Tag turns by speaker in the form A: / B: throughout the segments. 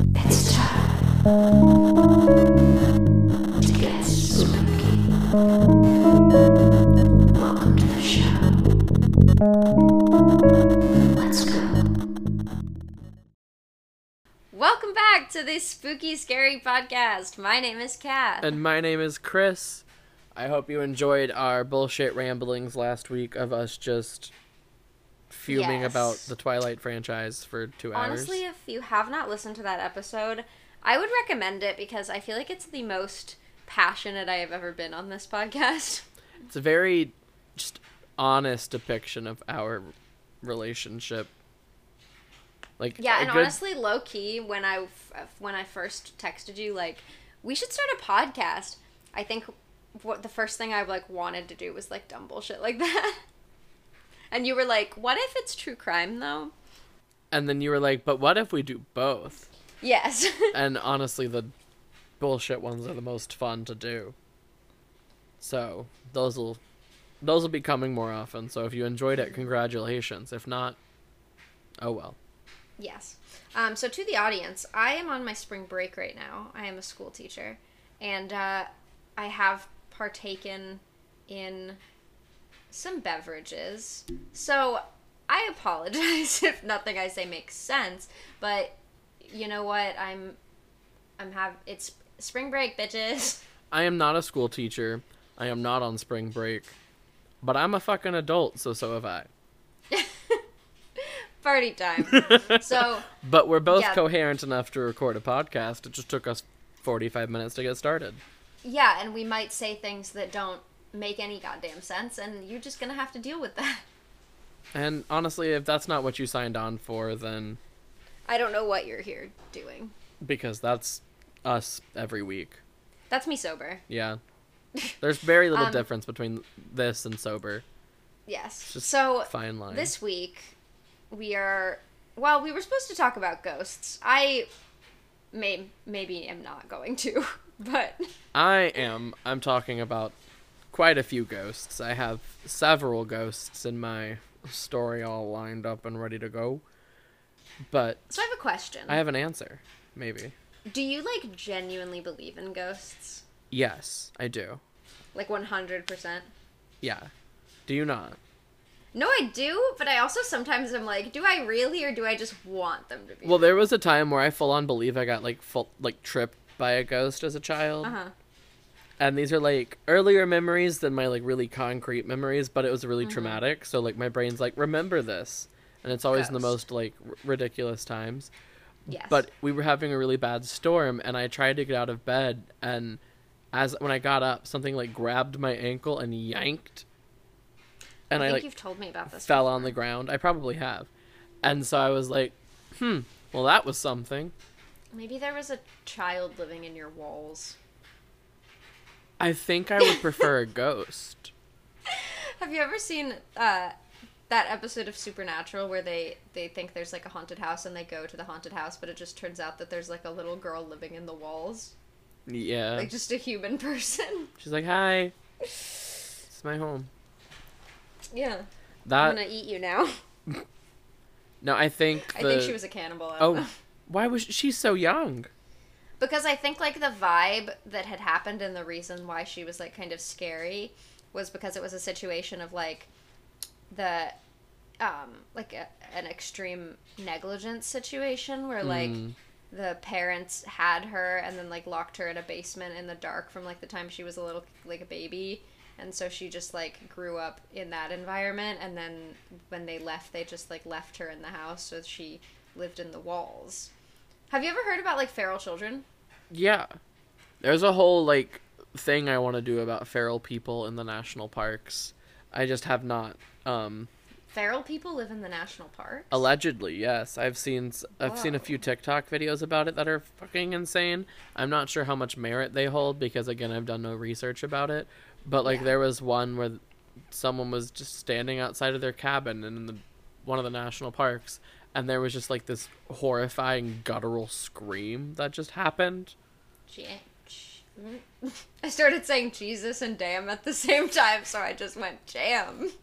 A: It's time to get spooky. Welcome to the show. Let's go.
B: Welcome back to this spooky, scary podcast. My name is Kat.
C: And my name is Chris. I hope you enjoyed our bullshit ramblings last week of us just fuming about the Twilight franchise for 2 hours.
B: Honestly, if you have not listened to that episode, I would recommend it because I feel like it's the most passionate I have ever been on this podcast.
C: It's a very just honest depiction of our relationship. Like,
B: yeah, and honestly, low key, when I first texted you, like, we should start a podcast. I think the first thing I wanted to do was dumb bullshit like that. And you were like, "What if it's true crime though?"
C: And then you were like, "But what if we do both?"
B: Yes.
C: And honestly, the bullshit ones are the most fun to do. So those will be coming more often. So if you enjoyed it, congratulations. If not, oh well.
B: Yes. So to the audience, I am on my spring break right now. I am a school teacher, and I have partaken in some beverages. So I apologize if nothing I say makes sense, but you know what? It's spring break, bitches.
C: I am not a school teacher. I am not on spring break. But I'm a fucking adult, so have I.
B: Party time. So,
C: but we're both coherent enough to record a podcast. It just took us 45 minutes to get started.
B: Yeah, and we might say things that don't make any goddamn sense, and you're just gonna have to deal with that.
C: And honestly, if that's not what you signed on for, then
B: I don't know what you're here doing.
C: Because that's us every week.
B: That's me sober.
C: Yeah. There's very little difference between this and sober.
B: Yes.
C: Just
B: so
C: fine line.
B: This week we were supposed to talk about ghosts. I maybe am not going to, but
C: I'm talking about quite a few ghosts. I have several ghosts in my story all lined up and ready to go. But
B: so I have a question.
C: I have an answer, maybe.
B: Do you genuinely believe in ghosts?
C: Yes, I do.
B: 100%?
C: Yeah. Do you not?
B: No, I do, but I also sometimes am like, do I really, or do I just want them to be?
C: Well, there was a time where I full on believe I got tripped by a ghost as a child.
B: Uh-huh.
C: And these are earlier memories than my really concrete memories, but it was really traumatic. So my brain's remember this, and it's always in the most ridiculous times.
B: Yes.
C: But we were having a really bad storm, and I tried to get out of bed, and when I got up, something grabbed my ankle and yanked. And I think
B: you've told me about this.
C: Fell on the ground. I probably have. And so I was like, well, that was something.
B: Maybe there was a child living in your walls.
C: I think I would prefer a ghost.
B: Have you ever seen that episode of Supernatural where they think there's a haunted house and they go to the haunted house, but it just turns out that there's a little girl living in the walls?
C: Yeah.
B: Just a human person.
C: She's like, hi. It's my home.
B: Yeah. I'm gonna eat you now.
C: No, I think
B: she was a cannibal.
C: Why was she so young?
B: Because I think the vibe that had happened and the reason why she was kind of scary was because it was a situation of the an extreme negligence situation where the parents had her and then locked her in a basement in the dark from the time she was a little a baby, and so she just grew up in that environment, and then when they left they just left her in the house, so she lived in the walls. Have you ever heard about feral children?
C: Yeah. There's a whole thing I want to do about feral people in the national parks. I just have not.
B: Feral people live in the national parks?
C: Allegedly, yes. I've seen a few TikTok videos about it that are fucking insane. I'm not sure how much merit they hold because again, I've done no research about it. But there was one where someone was just standing outside of their cabin in one of the national parks, and there was just this horrifying guttural scream that just happened.
B: I started saying Jesus and damn at the same time, so I just went jam.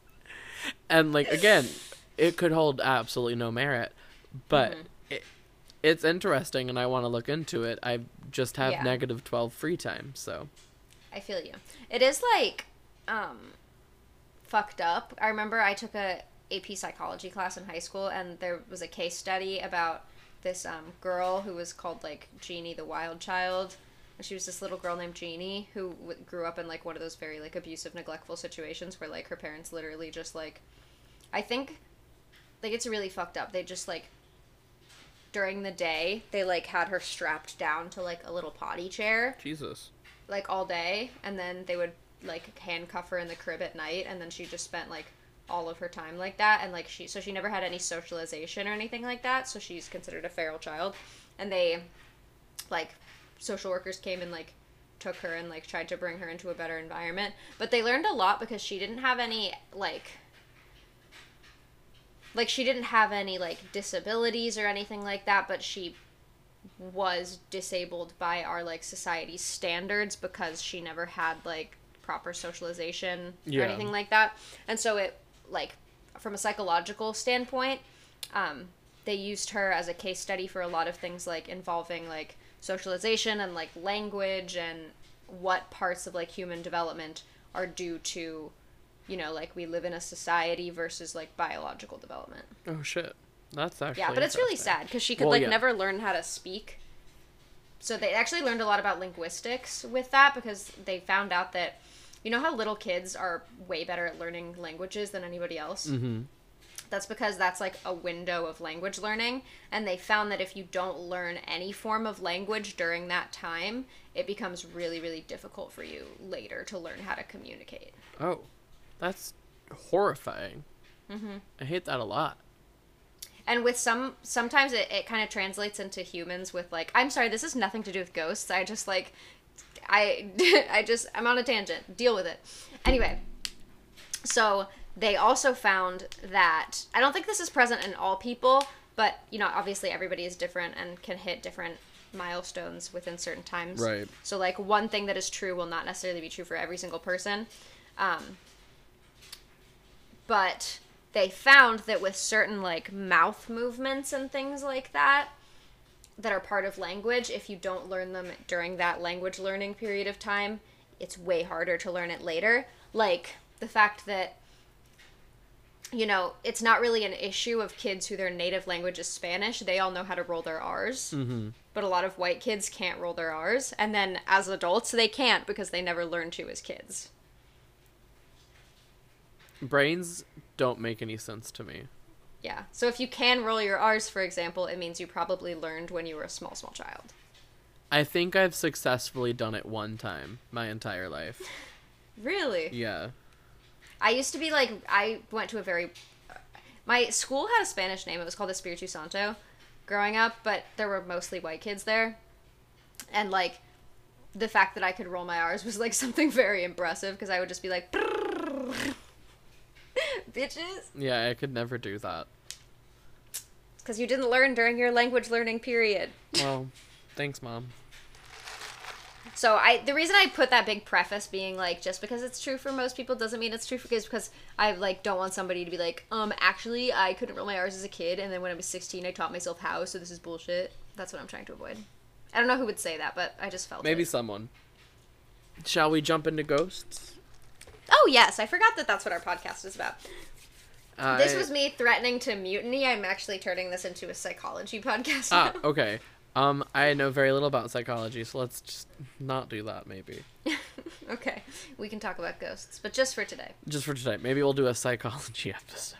C: And again, it could hold absolutely no merit, but it's interesting and I want to look into it. I just have
B: Yeah.
C: negative 12 free time, so.
B: I feel you. It is like fucked up. I remember I took a AP psychology class in high school, and there was a case study about this girl who was called like Jeannie the Wild Child. And she was this little girl named Jeannie who grew up in like one of those very like abusive, neglectful situations where like her parents literally just like, I think, like it's really fucked up. They just like during the day they like had her strapped down to like a little potty chair
C: Jesus.
B: like all day, and then they would like handcuff her in the crib at night, and then she just spent like all of her time like that, and like she never had any socialization or anything like that, so she's considered a feral child. And they like social workers came and like took her and like tried to bring her into a better environment, but they learned a lot because she didn't have any like she didn't have any like disabilities or anything like that, but she was disabled by our like society's standards because she never had like proper socialization or anything like that. And so it like from a psychological standpoint, they used her as a case study for a lot of things like involving like socialization and like language and what parts of like human development are due to, you know, like we live in a society versus like biological development.
C: Oh shit. That's actually
B: Yeah, but it's really
C: interesting.
B: sad because she could never learn how to speak. So they actually learned a lot about linguistics with that, because they found out that, you know how little kids are way better at learning languages than anybody else?
C: Mm-hmm.
B: That's because that's like a window of language learning, and they found that if you don't learn any form of language during that time, it becomes really, really difficult for you later to learn how to communicate.
C: Oh, that's horrifying.
B: Mm-hmm.
C: I hate that a lot.
B: And with sometimes it kind of translates into humans with like, I'm sorry, this has nothing to do with ghosts. I just like, I'm on a tangent. Deal with it. Anyway, so they also found that, I don't think this is present in all people, but, you know, obviously everybody is different and can hit different milestones within certain times.
C: Right.
B: So, like, one thing that is true will not necessarily be true for every single person. But they found that with certain, like, mouth movements and things like that are part of language, if you don't learn them during that language learning period of time, it's way harder to learn it later. Like, the fact that, you know, it's not really an issue of kids who their native language is Spanish. They all know how to roll their R's.
C: Mm-hmm.
B: But a lot of white kids can't roll their R's. And then as adults, they can't because they never learned to as kids.
C: Brains don't make any sense to me.
B: Yeah. So if you can roll your R's, for example, it means you probably learned when you were a small child.
C: I think I've successfully done it one time my entire life.
B: Really?
C: Yeah.
B: I used to be like, I went to a very, my school had a Spanish name. It was called Espiritu Santo growing up, but there were mostly white kids there. And like, the fact that I could roll my R's was like something very impressive, because I would just be like, bitches.
C: Yeah, I could never do that.
B: Because you didn't learn during your language learning period.
C: Well, thanks, Mom.
B: So the reason I put that big preface being like, just because it's true for most people doesn't mean it's true for kids, because I like don't want somebody to be like, actually I couldn't roll my R's as a kid, and then when I was 16 I taught myself how, so this is bullshit. That's what I'm trying to avoid. I don't know who would say that, but I just felt
C: Maybe
B: it.
C: someone. Shall we jump into ghosts?
B: Oh yes, I forgot that that's what our podcast is about. This was me threatening to mutiny. I'm actually turning this into a psychology podcast now.
C: Okay. I know very little about psychology, so let's just not do that, maybe.
B: Okay, we can talk about ghosts, but just for today.
C: Just for today. Maybe we'll do a psychology episode.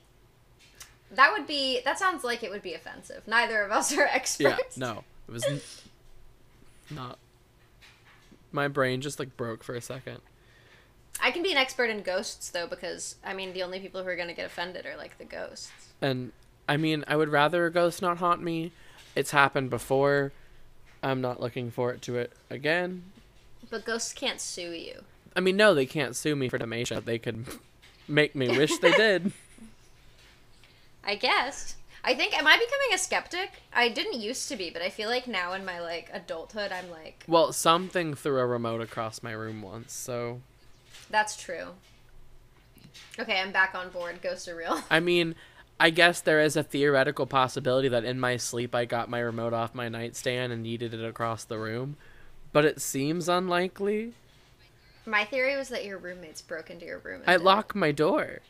B: That sounds like it would be offensive. Neither of us are experts.
C: Yeah, no. It was not. My brain just, like, broke for a second.
B: I can be an expert in ghosts, though, because, I mean, the only people who are going to get offended are, like, the ghosts.
C: And, I mean, I would rather a ghost not haunt me. It's happened before. I'm not looking forward to it again.
B: But ghosts can't sue you.
C: I mean, no, they can't sue me for defamation. They could make me wish they did.
B: I guess. I think, am I becoming a skeptic? I didn't used to be, but I feel like now in my, like, adulthood, I'm like...
C: Well, something threw a remote across my room once, so...
B: That's true. Okay, I'm back on board. Ghosts are real.
C: I mean, I guess there is a theoretical possibility that in my sleep I got my remote off my nightstand and yeeted it across the room, but it seems unlikely.
B: My theory was that your roommates broke into your room. And
C: I
B: did
C: lock
B: it.
C: my door.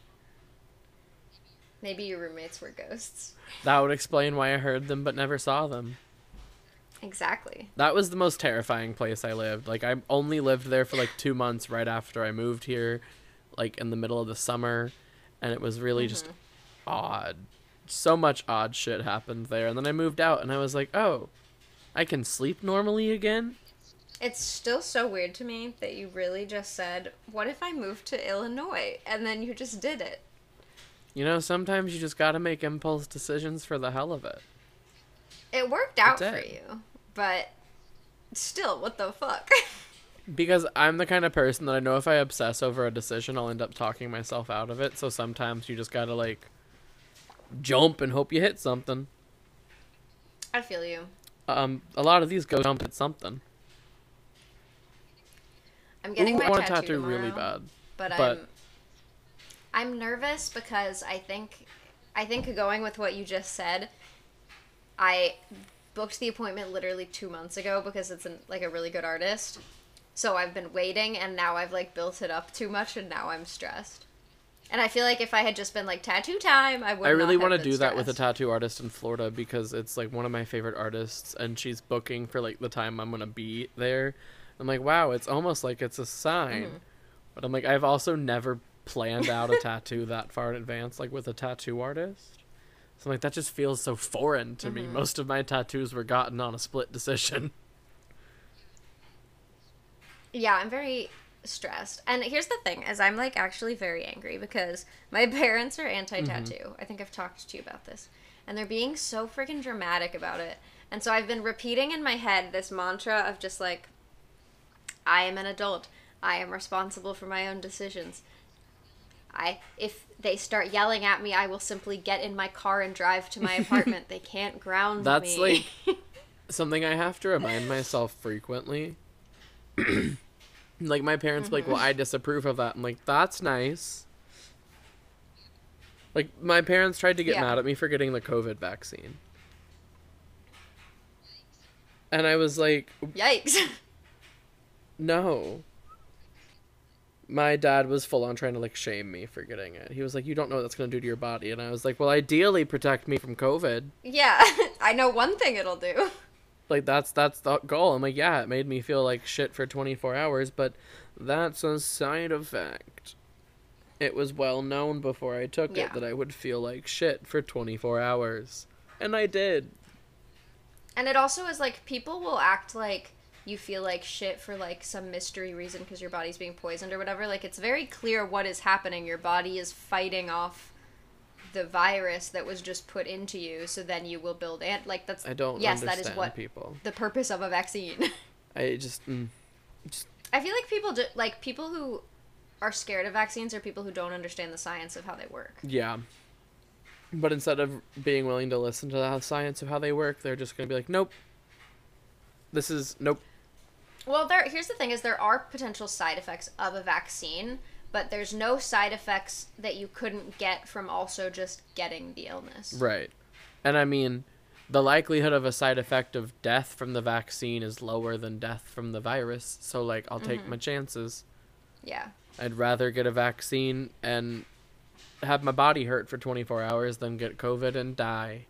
B: Maybe your roommates were ghosts.
C: That would explain why I heard them but never saw them.
B: Exactly.
C: That was the most terrifying place I lived. Like, I only lived there for like 2 months right after I moved here, like in the middle of the summer, and it was really just odd. So much odd shit happened there, and then I moved out and I was like, oh, I can sleep normally again?
B: It's still so weird to me that you really just said, what if I moved to Illinois? And then you just did it.
C: You know, sometimes you just gotta make impulse decisions for the hell of it.
B: It worked out
C: It
B: for
C: did.
B: you. But still, what the fuck?
C: Because I'm the kind of person that I know if I obsess over a decision, I'll end up talking myself out of it. So sometimes you just gotta, like, jump and hope you hit something.
B: I feel you.
C: A lot of these go jump at something.
B: I'm getting
C: Ooh,
B: my
C: I want a
B: tattoo
C: tattoo
B: tomorrow,
C: really bad.
B: but I'm nervous because I think going with what you just said, I booked the appointment literally 2 months ago because it's like a really good artist. So I've been waiting, and now I've like built it up too much, and now I'm stressed. And I feel like if I had just been like tattoo time, I would.
C: I really
B: want to
C: do that with a tattoo artist in Florida because it's like one of my favorite artists, and she's booking for like the time I'm gonna be there. I'm like, wow, it's almost like it's a sign. But I'm like, I've also never planned out a tattoo that far in advance, like with a tattoo artist. So I'm like, that just feels so foreign to me. Most of my tattoos were gotten on a split decision.
B: Yeah, I'm very stressed. And here's the thing, is I'm like actually very angry because my parents are anti-tattoo. I think I've talked to you about this. And they're being so freaking dramatic about it. And so I've been repeating in my head this mantra of just like, I am an adult. I am responsible for my own decisions. If they start yelling at me, I will simply get in my car and drive to my apartment. They can't ground
C: That's
B: me.
C: like something I have to remind myself frequently. Like, my parents be like, well, I disapprove of that. I'm like, that's nice. Like, my parents tried to get
B: Yeah.
C: mad at me for getting the COVID vaccine. And I was like,
B: Yikes.
C: no. My dad was full on trying to, like, shame me for getting it. He was like, you don't know what that's going to do to your body. And I was like, well, ideally protect me from COVID.
B: Yeah, I know one thing it'll do.
C: Like, that's the goal. I'm like, yeah, it made me feel like shit for 24 hours, but that's a side effect. It was well known before I took
B: Yeah.
C: it that I would feel like shit for 24 hours. And I did.
B: And it also is like, people will act like you feel like shit for like some mystery reason because your body's being poisoned or whatever. Like, it's very clear what is happening. Your body is fighting off the virus that was just put into you, so then you will build like that's
C: I don't
B: yes,
C: understand
B: that is what
C: people.
B: the purpose of a vaccine.
C: I just
B: I feel like people who are scared of vaccines are people who don't understand the science of how they work.
C: yeah. But instead of being willing to listen to the science of how they work, they're just going to be like, nope. This is nope.
B: Well, here's the thing: is there are potential side effects of a vaccine, but there's no side effects that you couldn't get from also just getting the illness.
C: Right. And I mean, the likelihood of a side effect of death from the vaccine is lower than death from the virus. So, like, I'll take my chances.
B: Yeah.
C: I'd rather get a vaccine and have my body hurt for 24 hours than get COVID and die.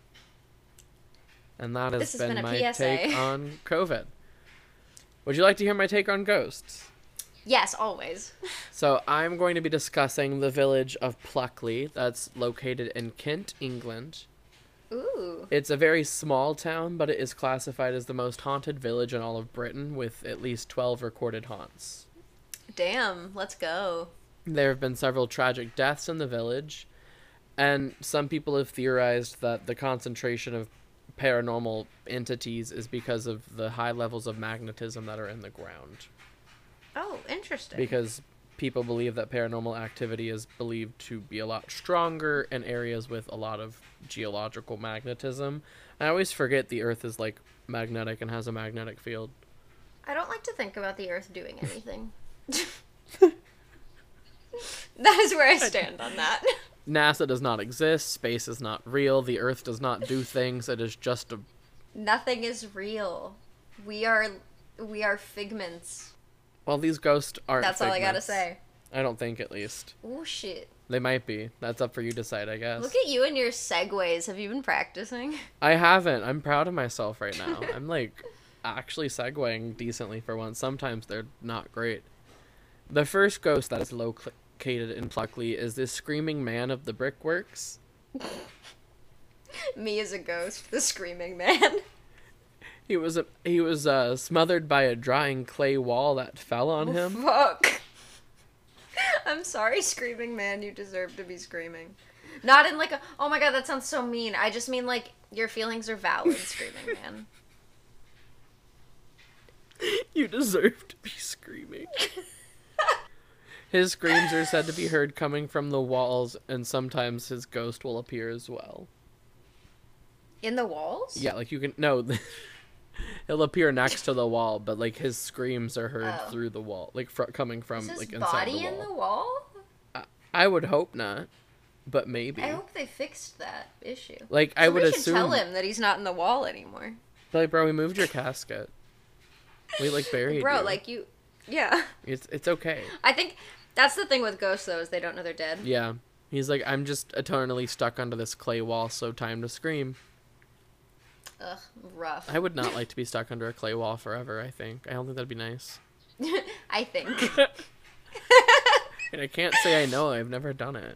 C: And that has
B: This has been a
C: my
B: PSA.
C: take on COVID. Would you like to hear my take on ghosts?
B: Yes, always.
C: So I'm going to be discussing the village of Pluckley that's located in Kent, England.
B: Ooh.
C: It's a very small town, but it is classified as the most haunted village in all of Britain, with at least 12 recorded haunts.
B: Damn, let's go.
C: There have been several tragic deaths in the village, and some people have theorized that the concentration of paranormal entities is because of the high levels of magnetism that are in the ground.
B: Oh, interesting.
C: Because people believe that paranormal activity is believed to be a lot stronger in areas with a lot of geological magnetism. I always forget the Earth is, like, magnetic and has a magnetic field.
B: I don't like to think about the Earth doing anything. That is where I stand on that.
C: NASA does not exist. Space is not real. The Earth does not do things. It is just a.
B: Nothing is real. We are figments.
C: Well, these ghosts aren't.
B: That's all I gotta
C: figments.
B: say.
C: I don't think, at least.
B: Oh shit.
C: They might be. That's up for you to decide, I guess.
B: Look at you and your segues. Have you been practicing?
C: I haven't. I'm proud of myself right now. I'm like actually segueing decently for once. Sometimes they're not great. The first ghost that is located in Pluckley is this screaming man of the brickworks.
B: Me as a ghost, the screaming man.
C: He was smothered by a drying clay wall that fell on him.
B: Fuck. I'm sorry, screaming man. You deserve to be screaming. Not in like a, oh my god, that sounds so mean. I just mean like, your feelings are valid, screaming man.
C: You deserve to be screaming. His screams are said to be heard coming from the walls, and sometimes his ghost will appear as well.
B: In the walls?
C: Yeah, like you can no. He'll appear next to the wall, but like his screams are heard through the wall, like coming from
B: Is his
C: like inside
B: body
C: the wall.
B: in the wall?
C: I would hope not, but maybe.
B: I hope they fixed that issue.
C: Like I would
B: Somebody
C: assume.
B: should tell him that he's not in the wall anymore.
C: Like, bro, we moved your casket. We like buried
B: Bro,
C: you.
B: like you, yeah.
C: It's okay.
B: I think that's the thing with ghosts though, is they don't know they're dead.
C: Yeah, he's like, I'm just eternally stuck under this clay wall, so time to scream.
B: Ugh, rough.
C: I would not like to be stuck under a clay wall forever. I don't think that'd be nice.
B: I think.
C: And I can't say I know. I've never done it.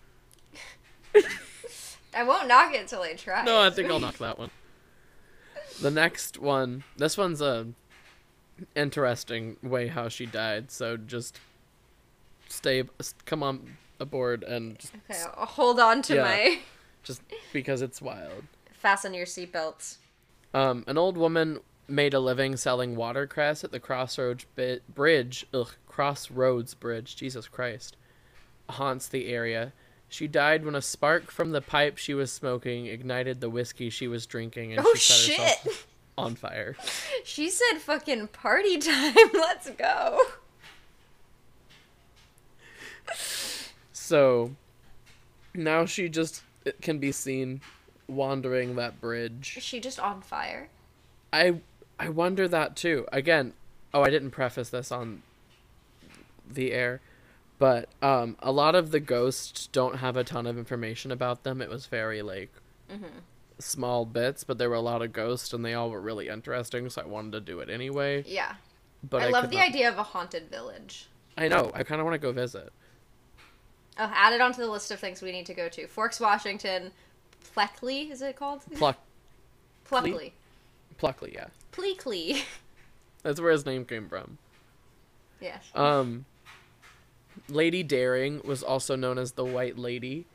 B: I won't knock it till I try.
C: No, I think I'll knock that one. The next one. This one's a interesting way how she died. So just come on aboard and just,
B: Okay, I'll hold on to my.
C: just because it's wild.
B: Fasten your seatbelts.
C: An old woman made a living selling watercress at the Crossroads Bridge, Jesus Christ, haunts the area. She died when a spark from the pipe she was smoking ignited the whiskey she was drinking, and
B: Oh,
C: she set
B: shit.
C: herself on fire.
B: She said fucking party time. Let's go.
C: So now she just can be seen wandering that bridge.
B: Is she just on fire?
C: I wonder that too. Again, I didn't preface this on the air, but a lot of the ghosts don't have a ton of information about them. It was very like small bits, but there were a lot of ghosts and they all were really interesting, so I wanted to do it anyway.
B: Yeah.
C: But
B: I love
C: could
B: the
C: not-
B: idea of a haunted village.
C: I know. I kind of want to go visit.
B: Oh, add it onto the list of things we need to go to. Forks, Washington. Pleckley, is it called? Pluckley.
C: Pluckley, yeah.
B: Pleakley.
C: That's where his name came from.
B: Yes.
C: Lady Daring was also known as the White Lady.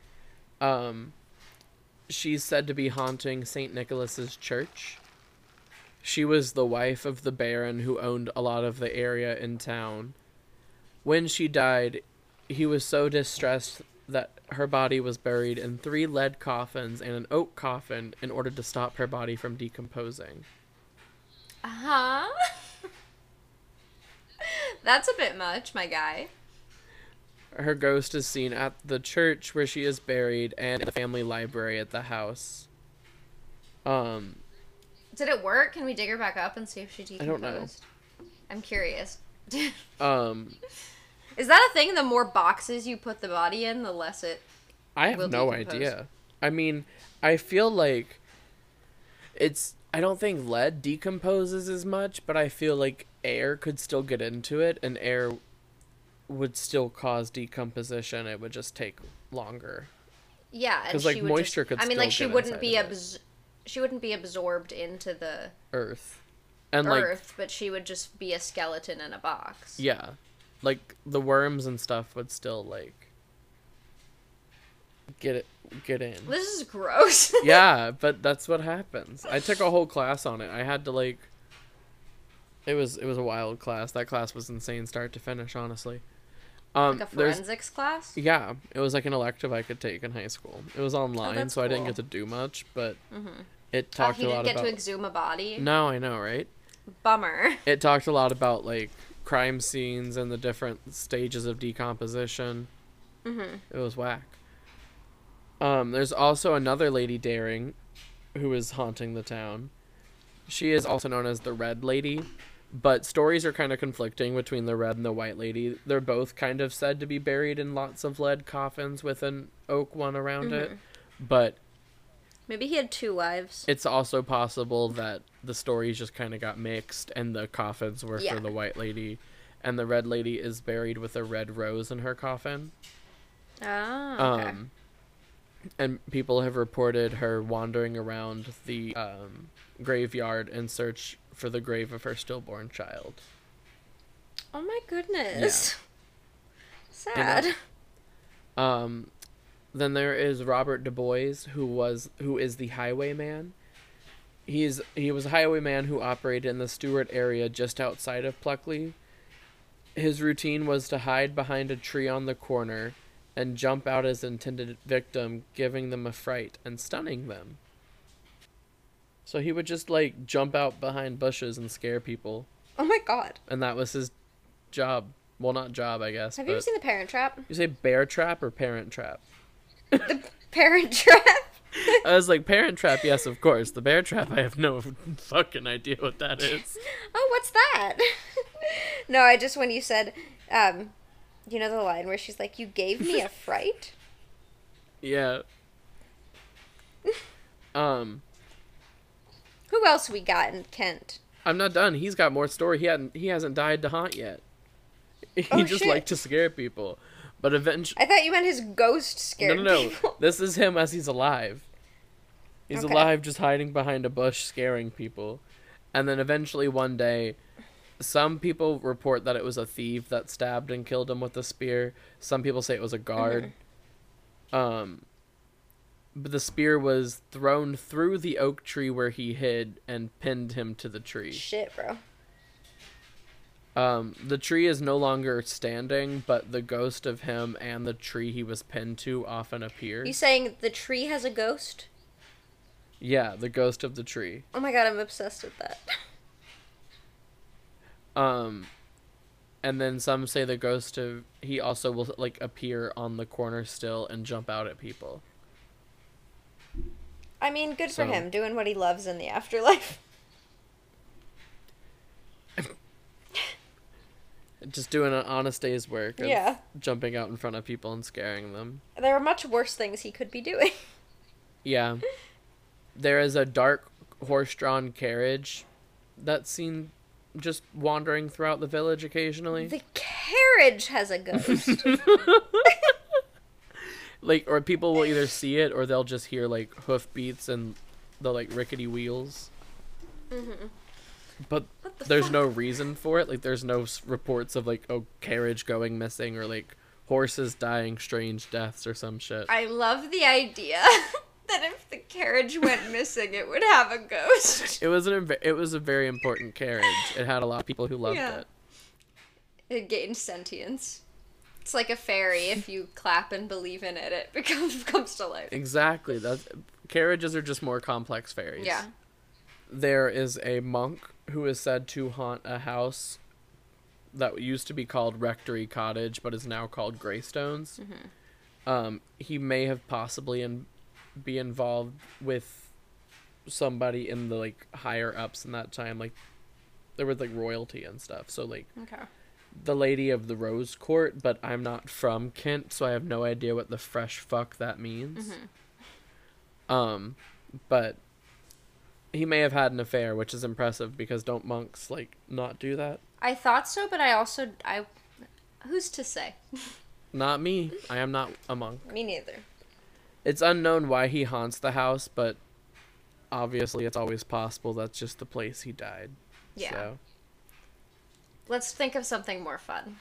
C: She's said to be haunting St. Nicholas's Church. She was the wife of the Baron who owned a lot of the area in town. When she died, he was so distressed that her body was buried in 3 lead coffins and an oak coffin in order to stop her body from decomposing.
B: Uh-huh. That's a bit much, my guy.
C: Her ghost is seen at the church where she is buried and in the family library at the house.
B: Did it work? Can we dig her back up and see if she decomposed?
C: I don't know.
B: I'm curious.
C: I
B: Is that a thing? The more boxes you put the body in, the less it...
C: have
B: will
C: no
B: decompose.
C: idea. I mean, I feel like I don't think lead decomposes as much, but I feel like air could still get into it, and air would still cause decomposition. It would just take longer.
B: Yeah, and
C: 'Cause, like,
B: she would
C: moisture
B: just,
C: could
B: I mean,
C: still
B: like, she
C: get
B: wouldn't
C: inside
B: be
C: of it.
B: she wouldn't be absorbed into the
C: Earth. And like,
B: earth, but she would just be a skeleton in a box.
C: yeah. Like, the worms and stuff would still, like, get in.
B: This is gross.
C: Yeah, but that's what happens. I took a whole class on it. I had to, like... It was a wild class. That class was insane start to finish, honestly.
B: Like a forensics class?
C: Yeah, it was like an elective I could take in high school. It was online,
B: that's
C: so I didn't
B: cool.
C: get to do much, but it
B: Oh,
C: talked
B: he
C: a lot
B: didn't get
C: about...
B: to exhume a body?
C: No, I know, right?
B: Bummer.
C: It talked a lot about, like, crime scenes and the different stages of decomposition. It was whack. There's also another Lady Daring who is haunting the town. She is also known as the Red Lady, but stories are kind of conflicting between the Red and the White Lady. They're both kind of said to be buried in lots of lead coffins with an oak one around it, but
B: Maybe he had 2 wives.
C: it's also possible that the stories just kind of got mixed and the coffins were
B: Yeah.
C: for the White Lady, and the Red Lady is buried with a red rose in her coffin.
B: Oh, okay.
C: And people have reported her wandering around the graveyard in search for the grave of her stillborn child.
B: Oh my goodness. Sad.
C: Then there is Robert Du Bois, who is the highwayman. He was a highwayman who operated in the Stewart area just outside of Pluckley. His routine was to hide behind a tree on the corner and jump out as intended victim, giving them a fright and stunning them. So he would just like jump out behind bushes and scare people,
B: Oh my god.
C: and that was his job. Well, not job, I guess.
B: Have you ever seen The Parent Trap?
C: You say bear trap or parent trap?
B: The Parent Trap?
C: I was like, Parent Trap, yes, of course. The Bear Trap, I have no fucking idea what that is.
B: Oh, what's that? No, I just, when you said, you know the line where she's like, you gave me a fright?
C: Yeah.
B: Who else we got in Kent?
C: I'm not done. He's got more story. He hasn't died to haunt yet. He
B: Oh,
C: just
B: shit.
C: liked to scare people. But eventually...
B: I thought you meant his ghost scared
C: No.
B: people.
C: This is him as he's alive. He's
B: Okay.
C: alive just hiding behind a bush scaring people. And then eventually one day, some people report that it was a thief that stabbed and killed him with a spear. Some people say it was a guard. But the spear was thrown through the oak tree where he hid and pinned him to the tree.
B: Shit, bro.
C: The tree is no longer standing, but the ghost of him and the tree he was pinned to often appear.
B: You saying the tree has a ghost?
C: Yeah, the ghost of the tree.
B: Oh my god, I'm obsessed with that.
C: And then some say the ghost of... He also will, like, appear on the corner still and jump out at people.
B: I mean, good
C: So-
B: for him, doing what he loves in the afterlife.
C: Just doing an honest day's work of
B: Yeah.
C: jumping out in front of people and scaring them.
B: There are much worse things he could be doing.
C: Yeah. There is a dark horse-drawn carriage that's seen just wandering throughout the village occasionally.
B: The carriage has a ghost.
C: Like, or people will either see it or they'll just hear, like, hoof beats and the, like, rickety wheels. But
B: the
C: there's
B: fuck?
C: no reason for it. Like, there's no reports of, like, a carriage going missing or, like, horses dying strange deaths or some shit.
B: I love the idea that if the carriage went missing, it would have a ghost.
C: It was a very important carriage. It had a lot of people who loved
B: Yeah.
C: it.
B: It gains sentience. It's like a fairy. If you clap and believe in it, it comes to life.
C: Exactly. Carriages are just more complex fairies.
B: Yeah.
C: There is a monk who is said to haunt a house that used to be called Rectory Cottage, but is now called Greystones. He may have possibly be involved with somebody in the, like, higher ups in that time. Like, there was, like, royalty and stuff. So, like,
B: Okay.
C: the Lady of the Rose Court, but I'm not from Kent, so I have no idea what the fresh fuck that means. But he may have had an affair, which is impressive because don't monks, like, not do that?
B: I thought so, but I who's to say?
C: Not me. I am not a monk.
B: Me neither.
C: It's unknown why he haunts the house, but obviously it's always possible that's just the place he died.
B: Yeah.
C: So.
B: Let's think of something more fun.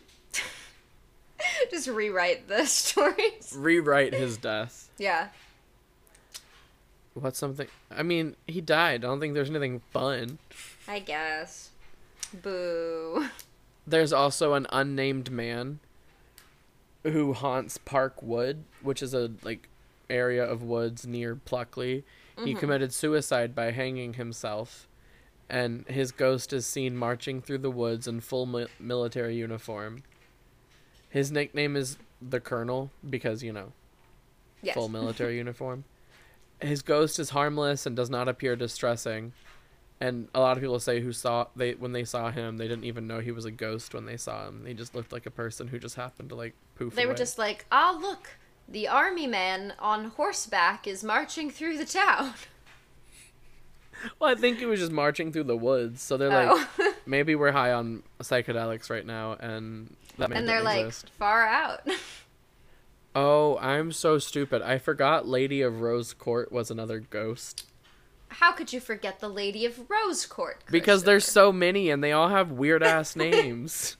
B: Just rewrite the stories.
C: Rewrite his death.
B: Yeah.
C: What's something... I mean, he died. I don't think there's anything fun.
B: I guess. Boo.
C: There's also an unnamed man who haunts Park Wood, which is a, like, area of woods near Pluckley. He committed suicide by hanging himself, and his ghost is seen marching through the woods in full military uniform. His nickname is the Colonel because, you know,
B: Yes.
C: full military uniform. His ghost is harmless and does not appear distressing. And a lot of people say when they saw him, they didn't even know he was a ghost when they saw him. He just looked like a person who just happened to like poof
B: They were
C: away.
B: just like, ah, look, the army man on horseback is marching through the town.
C: Well, I think he was just marching through the woods. So they're like,
B: Oh.
C: maybe we're high on psychedelics right now, and that man
B: And they're
C: didn't
B: like,
C: exist.
B: far out.
C: Oh, I'm so stupid. I forgot Lady of Rose Court was another ghost.
B: How could you forget the Lady of Rose Court?
C: Because there's
B: Christopher?
C: so many and they all have weird ass names.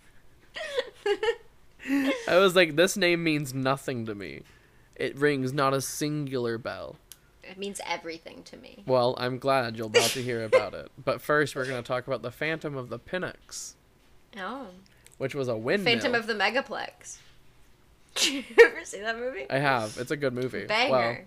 C: I was like, this name means nothing to me. It rings not a singular bell.
B: It means everything to me.
C: Well, I'm glad you're about to hear about it. But first, we're going to talk about the Phantom of the Pinox,
B: Oh.
C: which was a windmill.
B: Phantom of the Megaplex. Did you ever see that movie?
C: I have. It's a good movie.
B: Banger.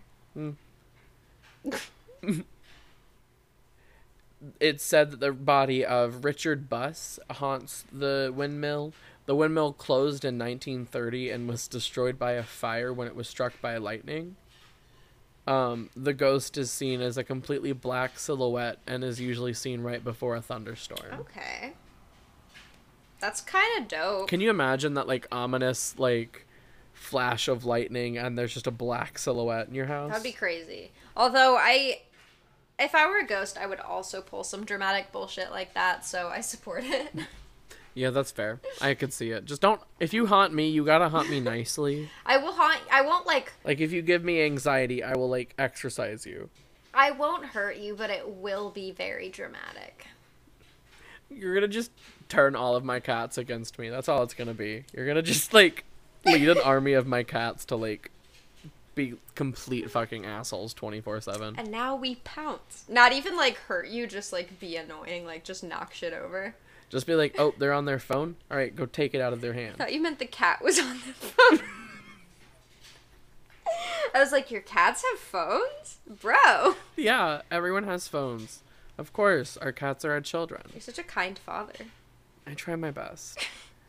C: It's said that the body of Richard Buss haunts the windmill. The windmill closed in 1930 and was destroyed by a fire when it was struck by lightning. The ghost is seen as a completely black silhouette and is usually seen right before a thunderstorm.
B: Okay. That's kind of dope.
C: Can you imagine that, like, ominous, like, flash of lightning and there's just a black silhouette in your house?
B: That'd be crazy. Although if I were a ghost, I would also pull some dramatic bullshit like that, so I support it.
C: Yeah, that's fair. I could see it. Just don't... If you haunt me, you gotta haunt me nicely.
B: I won't, like,
C: Like, if you give me anxiety, I will, like, exercise you.
B: I won't hurt you, but it will be very dramatic.
C: You're gonna just turn all of my cats against me. That's all it's gonna be. You're gonna just, like, lead an army of my cats to, like, be complete fucking assholes 24/7.
B: And now we pounce. Not even, like, hurt you, just, like, be annoying, like, just knock shit over.
C: Just be like, oh, they're on their phone? Alright, go take it out of their hand.
B: I thought you meant the cat was on the phone. I was like, your cats have phones? Bro.
C: Yeah, everyone has phones. Of course, our cats are our children.
B: You're such a kind father.
C: I try my best.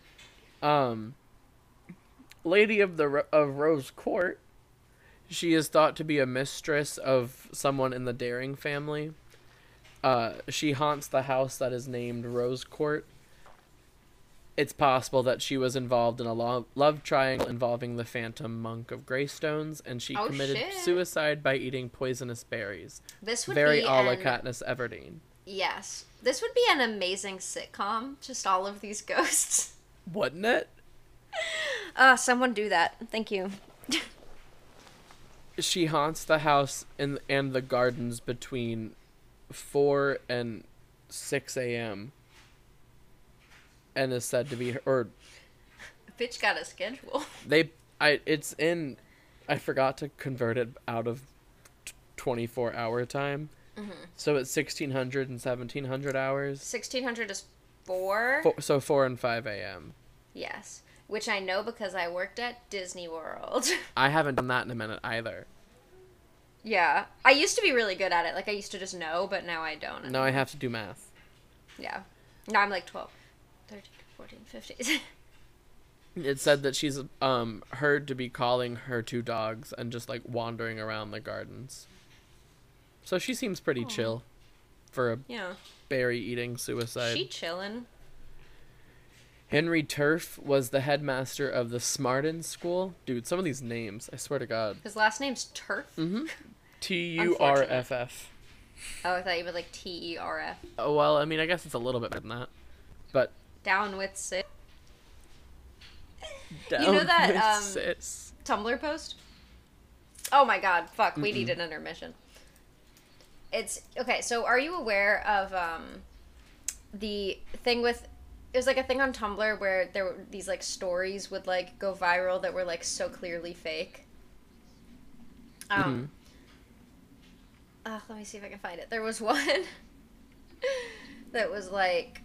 C: Lady of Rose Court. She is thought to be a mistress of someone in the Daring family. She haunts the house that is named Rose Court. It's possible that she was involved in a love triangle involving the Phantom Monk of Greystones, and she
B: Oh,
C: committed
B: shit.
C: suicide by eating poisonous berries.
B: This would
C: Very
B: be
C: a la
B: an...
C: Katniss Everdeen.
B: Yes. This would be an amazing sitcom. Just all of these ghosts.
C: Wouldn't it?
B: Someone do that. Thank you.
C: She haunts the house and the gardens between 4 and 6 a.m. and is said to be or
B: Bitch got a schedule.
C: I forgot to convert it out of 24-hour time.
B: Mm-hmm.
C: So it's 1600 and 1700 hours.
B: 1600 is 4?
C: So 4 and 5 a.m.
B: Yes. Which I know because I worked at Disney World.
C: I haven't done that in a minute either.
B: Yeah. I used to be really good at it. Like, I used to just know, but now I don't.
C: Now I have to do math.
B: Yeah. Now I'm like 12, 13, 14, 15.
C: It said that she's heard to be calling her 2 dogs and just like wandering around the gardens. So she seems pretty chill for a
B: Yeah.
C: berry eating suicide.
B: She chillin'.
C: Henry Turf was the headmaster of the Smarden School. Dude, some of these names, I swear to God.
B: His last name's Turf?
C: Mm-hmm. Turff.
B: Oh, I thought you meant like T-E-R-F.
C: Oh, well, I mean, I guess it's a little bit better than that. But
B: Down with Sid.
C: down
B: You know that,
C: with sis.
B: Tumblr post? Oh my god, fuck, we
C: Mm-mm.
B: need an intermission. It's, okay, so are you aware of, the thing with, it was like a thing on Tumblr where there were these, like, stories would, like, go viral that were, like, so clearly fake? Let me see if I can find it. There was one that was, like,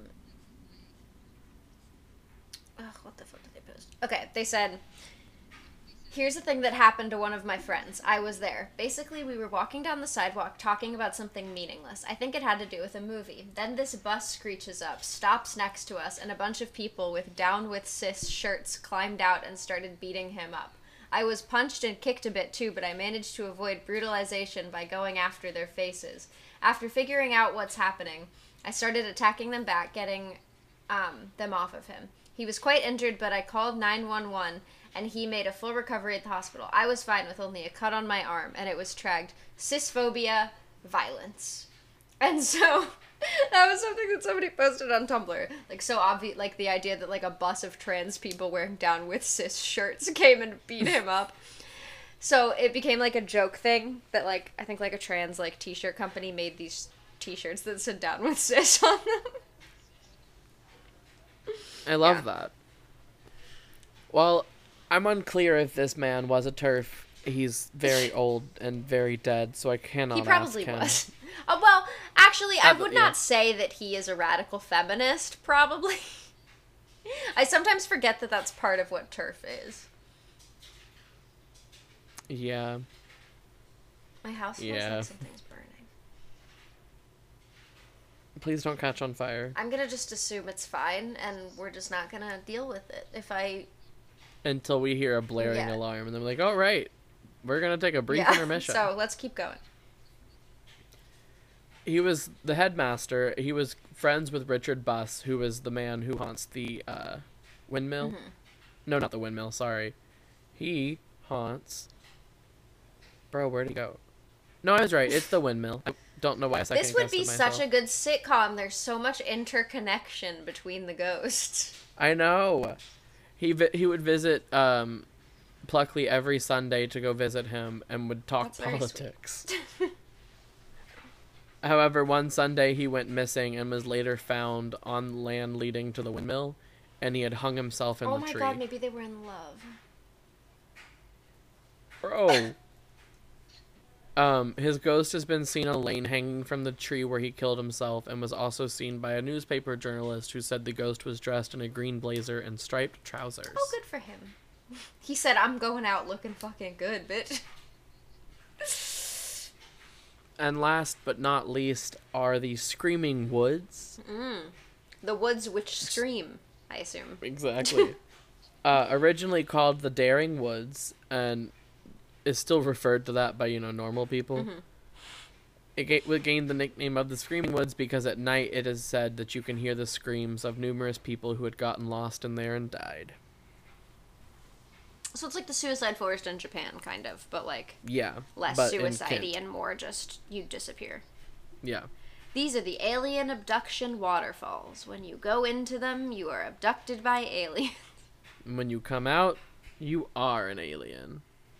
B: what the fuck did they post? Okay, they said, here's the thing that happened to one of my friends. I was there. Basically, we were walking down the sidewalk talking about something meaningless. I think it had to do with a movie. Then this bus screeches up, stops next to us, and a bunch of people with Down with Sis shirts climbed out and started beating him up. I was punched and kicked a bit too, but I managed to avoid brutalization by going after their faces. After figuring out what's happening, I started attacking them back, getting them off of him. He was quite injured, but I called 911, and he made a full recovery at the hospital. I was fine with only a cut on my arm, and it was tagged cisphobia violence. And so that was something that somebody posted on Tumblr. Like, so obvious, like the idea that like a bus of trans people wearing down with cis shirts came and beat him up. So it became like a joke thing that like, I think like a trans like t-shirt company made these t-shirts that said down with cis on them.
C: I love that. Well, I'm unclear if this man was a TERF. He's very old and very dead, so I cannot
B: He probably
C: ask him.
B: was. Well, actually, I would
C: yeah.
B: not say that he is a radical feminist, probably. I sometimes forget that that's part of what TERF is.
C: Yeah.
B: My house smells
C: Yeah.
B: like something's burning.
C: Please don't catch on fire.
B: I'm gonna just assume it's fine, and we're just not gonna deal with it.
C: Until we hear a blaring
B: Yeah.
C: alarm, and then we're like, all right, we're going to take a brief intermission.
B: So let's keep going.
C: He was the headmaster. He was friends with Richard Buss, who was the man who haunts the windmill.
B: Mm-hmm.
C: No, not the windmill, sorry. He haunts... Bro, where'd he go? No, I was right. It's the windmill. I don't know why I second
B: This would be
C: guessed myself.
B: such a good sitcom. There's so much interconnection between the ghosts.
C: I know. He would visit Pluckley every Sunday to go visit him and would talk
B: That's very
C: politics. However, one Sunday he went missing and was later found on land leading to the windmill, and he had hung himself in
B: Oh
C: the
B: my
C: tree.
B: god, maybe they were in love.
C: Bro. His ghost has been seen on a lane hanging from the tree where he killed himself, and was also seen by a newspaper journalist who said the ghost was dressed in a green blazer and striped trousers.
B: Oh, good for him. He said, I'm going out looking fucking good, bitch.
C: And last but not least are the Screaming Woods.
B: The woods which scream, I assume.
C: Exactly. Originally called the Daring Woods, and is still referred to that by, normal people.
B: Mm-hmm.
C: It gained the nickname of the Screaming Woods because at night it is said that you can hear the screams of numerous people who had gotten lost in there and died.
B: So it's like the Suicide Forest in Japan, kind of, but like
C: Yeah.
B: less
C: but in
B: suicide-y
C: Kent.
B: and more just you disappear.
C: Yeah.
B: These are the alien abduction waterfalls. When you go into them, you are abducted by aliens.
C: And when you come out, you are an alien.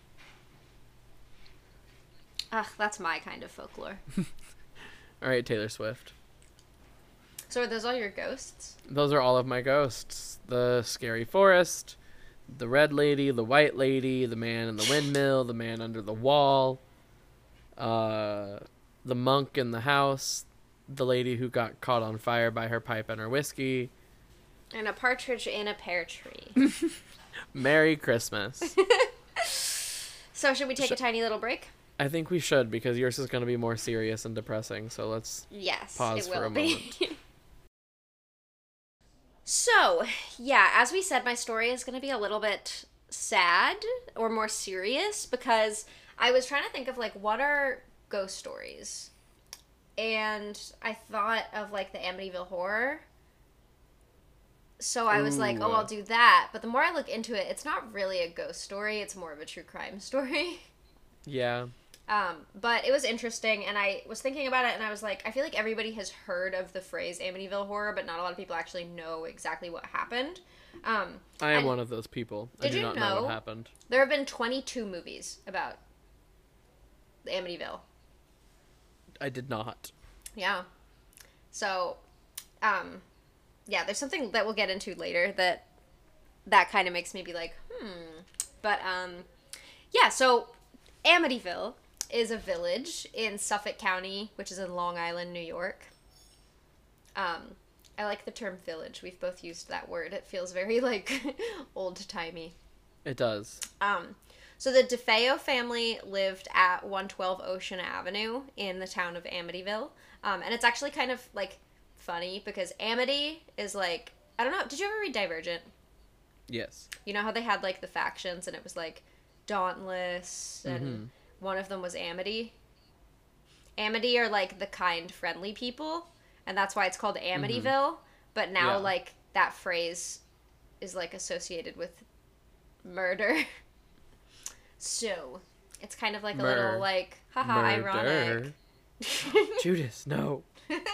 B: Ugh, that's my kind of folklore.
C: All right, Taylor Swift.
B: So are those all your ghosts?
C: Those are all of my ghosts. The scary forest, the red lady, the white lady, the man in the windmill, the man under the wall, the monk in the house, the lady who got caught on fire by her pipe and her whiskey.
B: And a partridge in a pear tree.
C: Merry Christmas.
B: So should we take a tiny little break?
C: I think we should, because yours is going to be more serious and depressing, so let's
B: Yes,
C: pause
B: it will
C: for a
B: be.
C: moment.
B: So, yeah, as we said, my story is going to be a little bit sad or more serious because I was trying to think of, like, what are ghost stories? And I thought of, like, the Amityville Horror. So I was like, oh,
C: Ooh.
B: I'll do that. But the more I look into it, it's not really a ghost story. It's more of a true crime story.
C: Yeah.
B: But it was interesting, and I was thinking about it, and I was like, I feel like everybody has heard of the phrase Amityville Horror, but not a lot of people actually know exactly what happened.
C: I am
B: and
C: one of those people. I
B: did
C: do
B: you
C: not know
B: know-
C: what happened.
B: There have been 22 movies about the Amityville.
C: I did not.
B: Yeah. So, yeah, there's something that we'll get into later that kind of makes me be like, But, yeah, so Amityville is a village in Suffolk County, which is in Long Island, New York. I like the term village. We've both used that word. It feels very, like, old-timey.
C: It does.
B: So the DeFeo family lived at 112 Ocean Avenue in the town of Amityville. And it's actually kind of, like, funny because Amity is, like, I don't know, did you ever read Divergent?
C: Yes.
B: You know how they had, like, the factions and it was, like, Dauntless, and one of them was Amity. Amity are like the kind, friendly people, and that's why it's called Amityville. But now,
C: Yeah.
B: like, that phrase is like associated with murder. So it's kind of like a little like, haha, ironic.
C: Judas, no.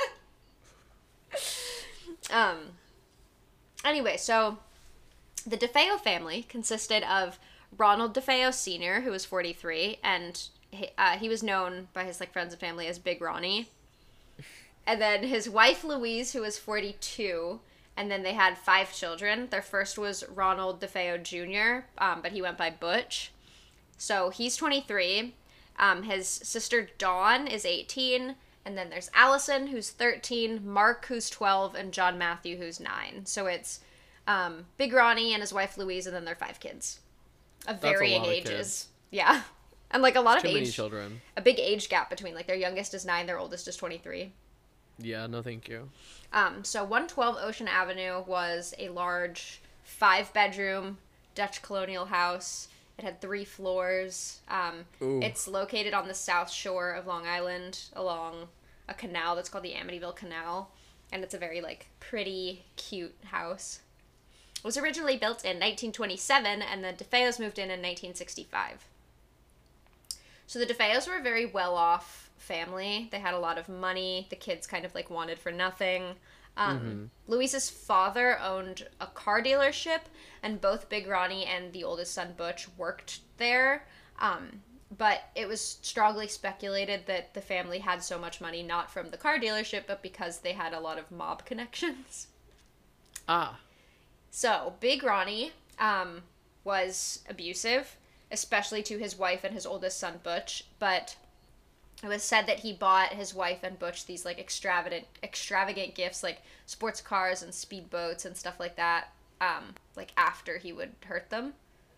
B: Anyway, so the DeFeo family consisted of Ronald DeFeo Sr., who was 43, and he was known by his like friends and family as Big Ronnie. And then his wife Louise, who was 42, and then they had 5 children. Their first was Ronald DeFeo Jr., but he went by Butch. So he's 23. His sister Dawn is 18. And then there's Allison, who's 13, Mark, who's 12, and John Matthew, who's 9. So it's Big Ronnie and his wife Louise, and then their 5 kids of varying ages.
C: Kids.
B: Yeah. And like a lot of
C: Too many
B: age,
C: children.
B: a big age gap between, like their youngest is 9, their oldest is 23.
C: Yeah, no thank you.
B: So 112 Ocean Avenue was a large 5-bedroom Dutch colonial house. It had 3 floors.
C: Ooh.
B: It's located on the south shore of Long Island along a canal that's called the Amityville Canal. And it's a very, like, pretty, cute house. It was originally built in 1927, and the DeFeos moved in 1965. So the DeFeos were a very well-off family. They had a lot of money. The kids kind of, like, wanted for nothing. Louise's father owned a car dealership, and both Big Ronnie and the oldest son, Butch, worked there. But it was strongly speculated that the family had so much money not from the car dealership, but because they had a lot of mob connections.
C: Ah.
B: So, Big Ronnie was abusive, especially to his wife and his oldest son, Butch, but it was said that he bought his wife and Butch these, like, extravagant gifts, like sports cars and speedboats and stuff like that, like, after he would hurt them.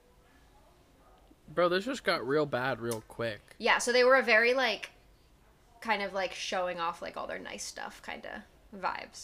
C: Bro, this just got real bad real quick.
B: Yeah, so they were a very, like, kind of, like, showing off, like, all their nice stuff kind of vibes.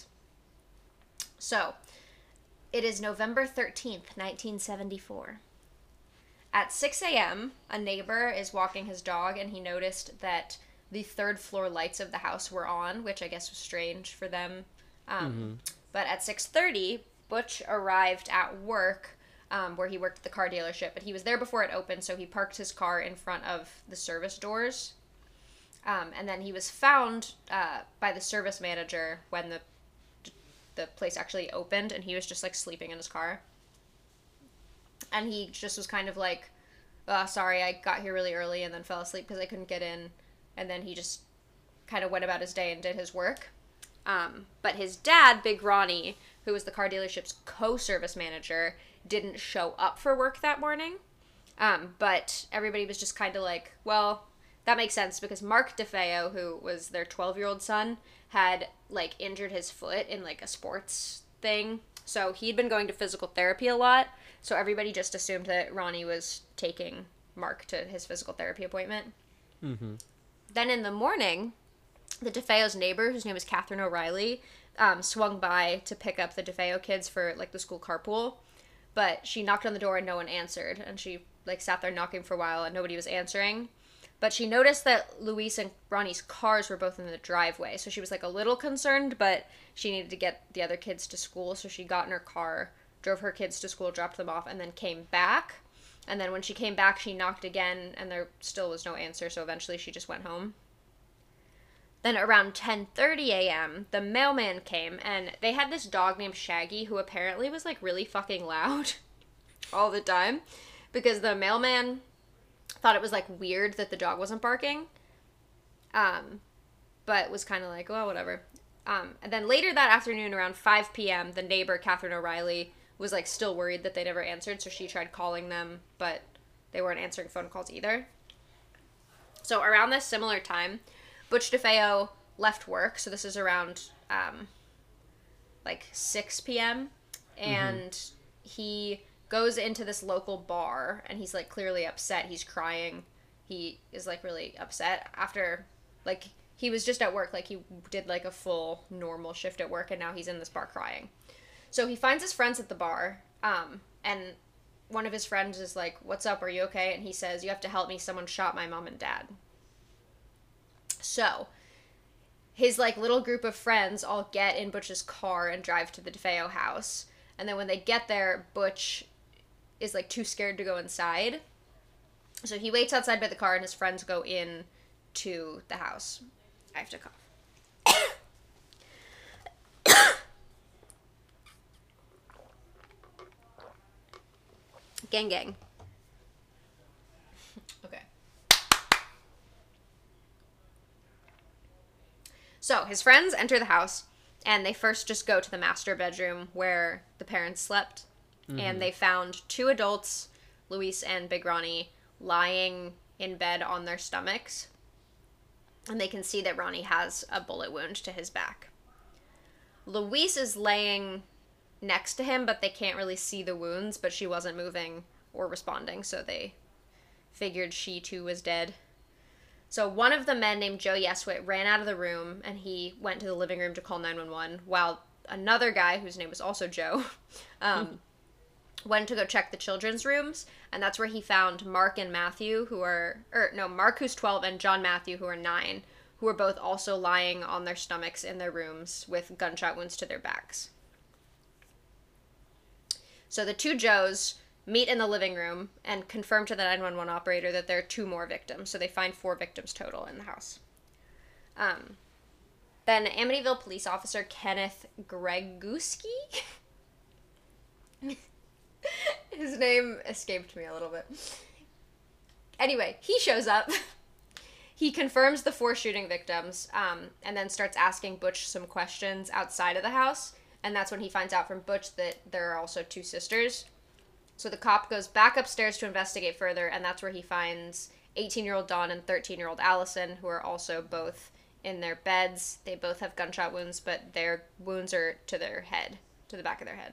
B: So, it is November 13th, 1974. At 6 a.m., a neighbor is walking his dog, and he noticed that the 3rd floor lights of the house were on, which I guess was strange for them. But at 6:30, Butch arrived at work, where he worked at the car dealership, but he was there before it opened, so he parked his car in front of the service doors. And then he was found by the service manager when the place actually opened, and he was just, like, sleeping in his car. And he just was kind of like, sorry, I got here really early and then fell asleep because I couldn't get in. And then he just kind of went about his day and did his work. But his dad, Big Ronnie, who was the car dealership's co-service manager, didn't show up for work that morning. But everybody was just kind of like, well, that makes sense because Mark DeFeo, who was their 12-year-old son, had, like, injured his foot in, like, a sports thing. So he'd been going to physical therapy a lot. So everybody just assumed that Ronnie was taking Mark to his physical therapy appointment. Then in the morning, the DeFeo's neighbor, whose name was Catherine O'Reilly, swung by to pick up the DeFeo kids for, like, the school carpool. But she knocked on the door and no one answered. And she, like, sat there knocking for a while and nobody was answering. But she noticed that Louise and Ronnie's cars were both in the driveway. So she was, like, a little concerned, but she needed to get the other kids to school. So she got in her car, drove her kids to school, dropped them off, and then came back. And then when she came back, she knocked again, and there still was no answer, so eventually she just went home. Then around 10:30 a.m., the mailman came, and they had this dog named Shaggy, who apparently was, like, really fucking loud all the time, because the mailman thought it was, like, weird that the dog wasn't barking, but was kind of like, well, whatever. And then later that afternoon, around 5 p.m., the neighbor, Catherine O'Reilly, was, like, still worried that they never answered, so she tried calling them, but they weren't answering phone calls either. So around this similar time, Butch DeFeo left work, so this is around, like, 6 p.m., and he goes into this local bar, and he's, like, clearly upset. He's crying. He is, like, really upset after, like, he was just at work, like, he did, like, a full normal shift at work, and now he's in this bar crying. So he finds his friends at the bar, and one of his friends is like, "What's up? Are you okay?" And he says, "You have to help me. Someone shot my mom and dad." So his like little group of friends all get in Butch's car and drive to the DeFeo house. And then when they get there, Butch is like too scared to go inside. So he waits outside by the car and his friends go in to the house. I have to cough. Gang gang. Okay. So his friends enter the house, and they first just go to the master bedroom where the parents slept, and they found two adults, Luis and Big Ronnie, lying in bed on their stomachs, and they can see that Ronnie has a bullet wound to his back. Luis is laying next to him, but they can't really see the wounds, but she wasn't moving or responding, so they figured she too was dead. So one of the men named Joe Yeswit ran out of the room, and he went to the living room to call 911, while another guy, whose name was also Joe, went to go check the children's rooms, and that's where he found Mark and Matthew, Mark who's 12 and John Matthew, who are 9, who are both also lying on their stomachs in their rooms with gunshot wounds to their backs. So the two Joes meet in the living room and confirm to the 911 operator that there are 2 more victims. So they find 4 victims total in the house. Then Amityville police officer Kenneth Greguski, his name escaped me a little bit. Anyway, he shows up. He confirms the 4 shooting victims, and then starts asking Butch some questions outside of the house. And that's when he finds out from Butch that there are also 2 sisters. So the cop goes back upstairs to investigate further, and that's where he finds 18-year-old Dawn and 13-year-old Allison, who are also both in their beds. They both have gunshot wounds, but their wounds are to their head, to the back of their head.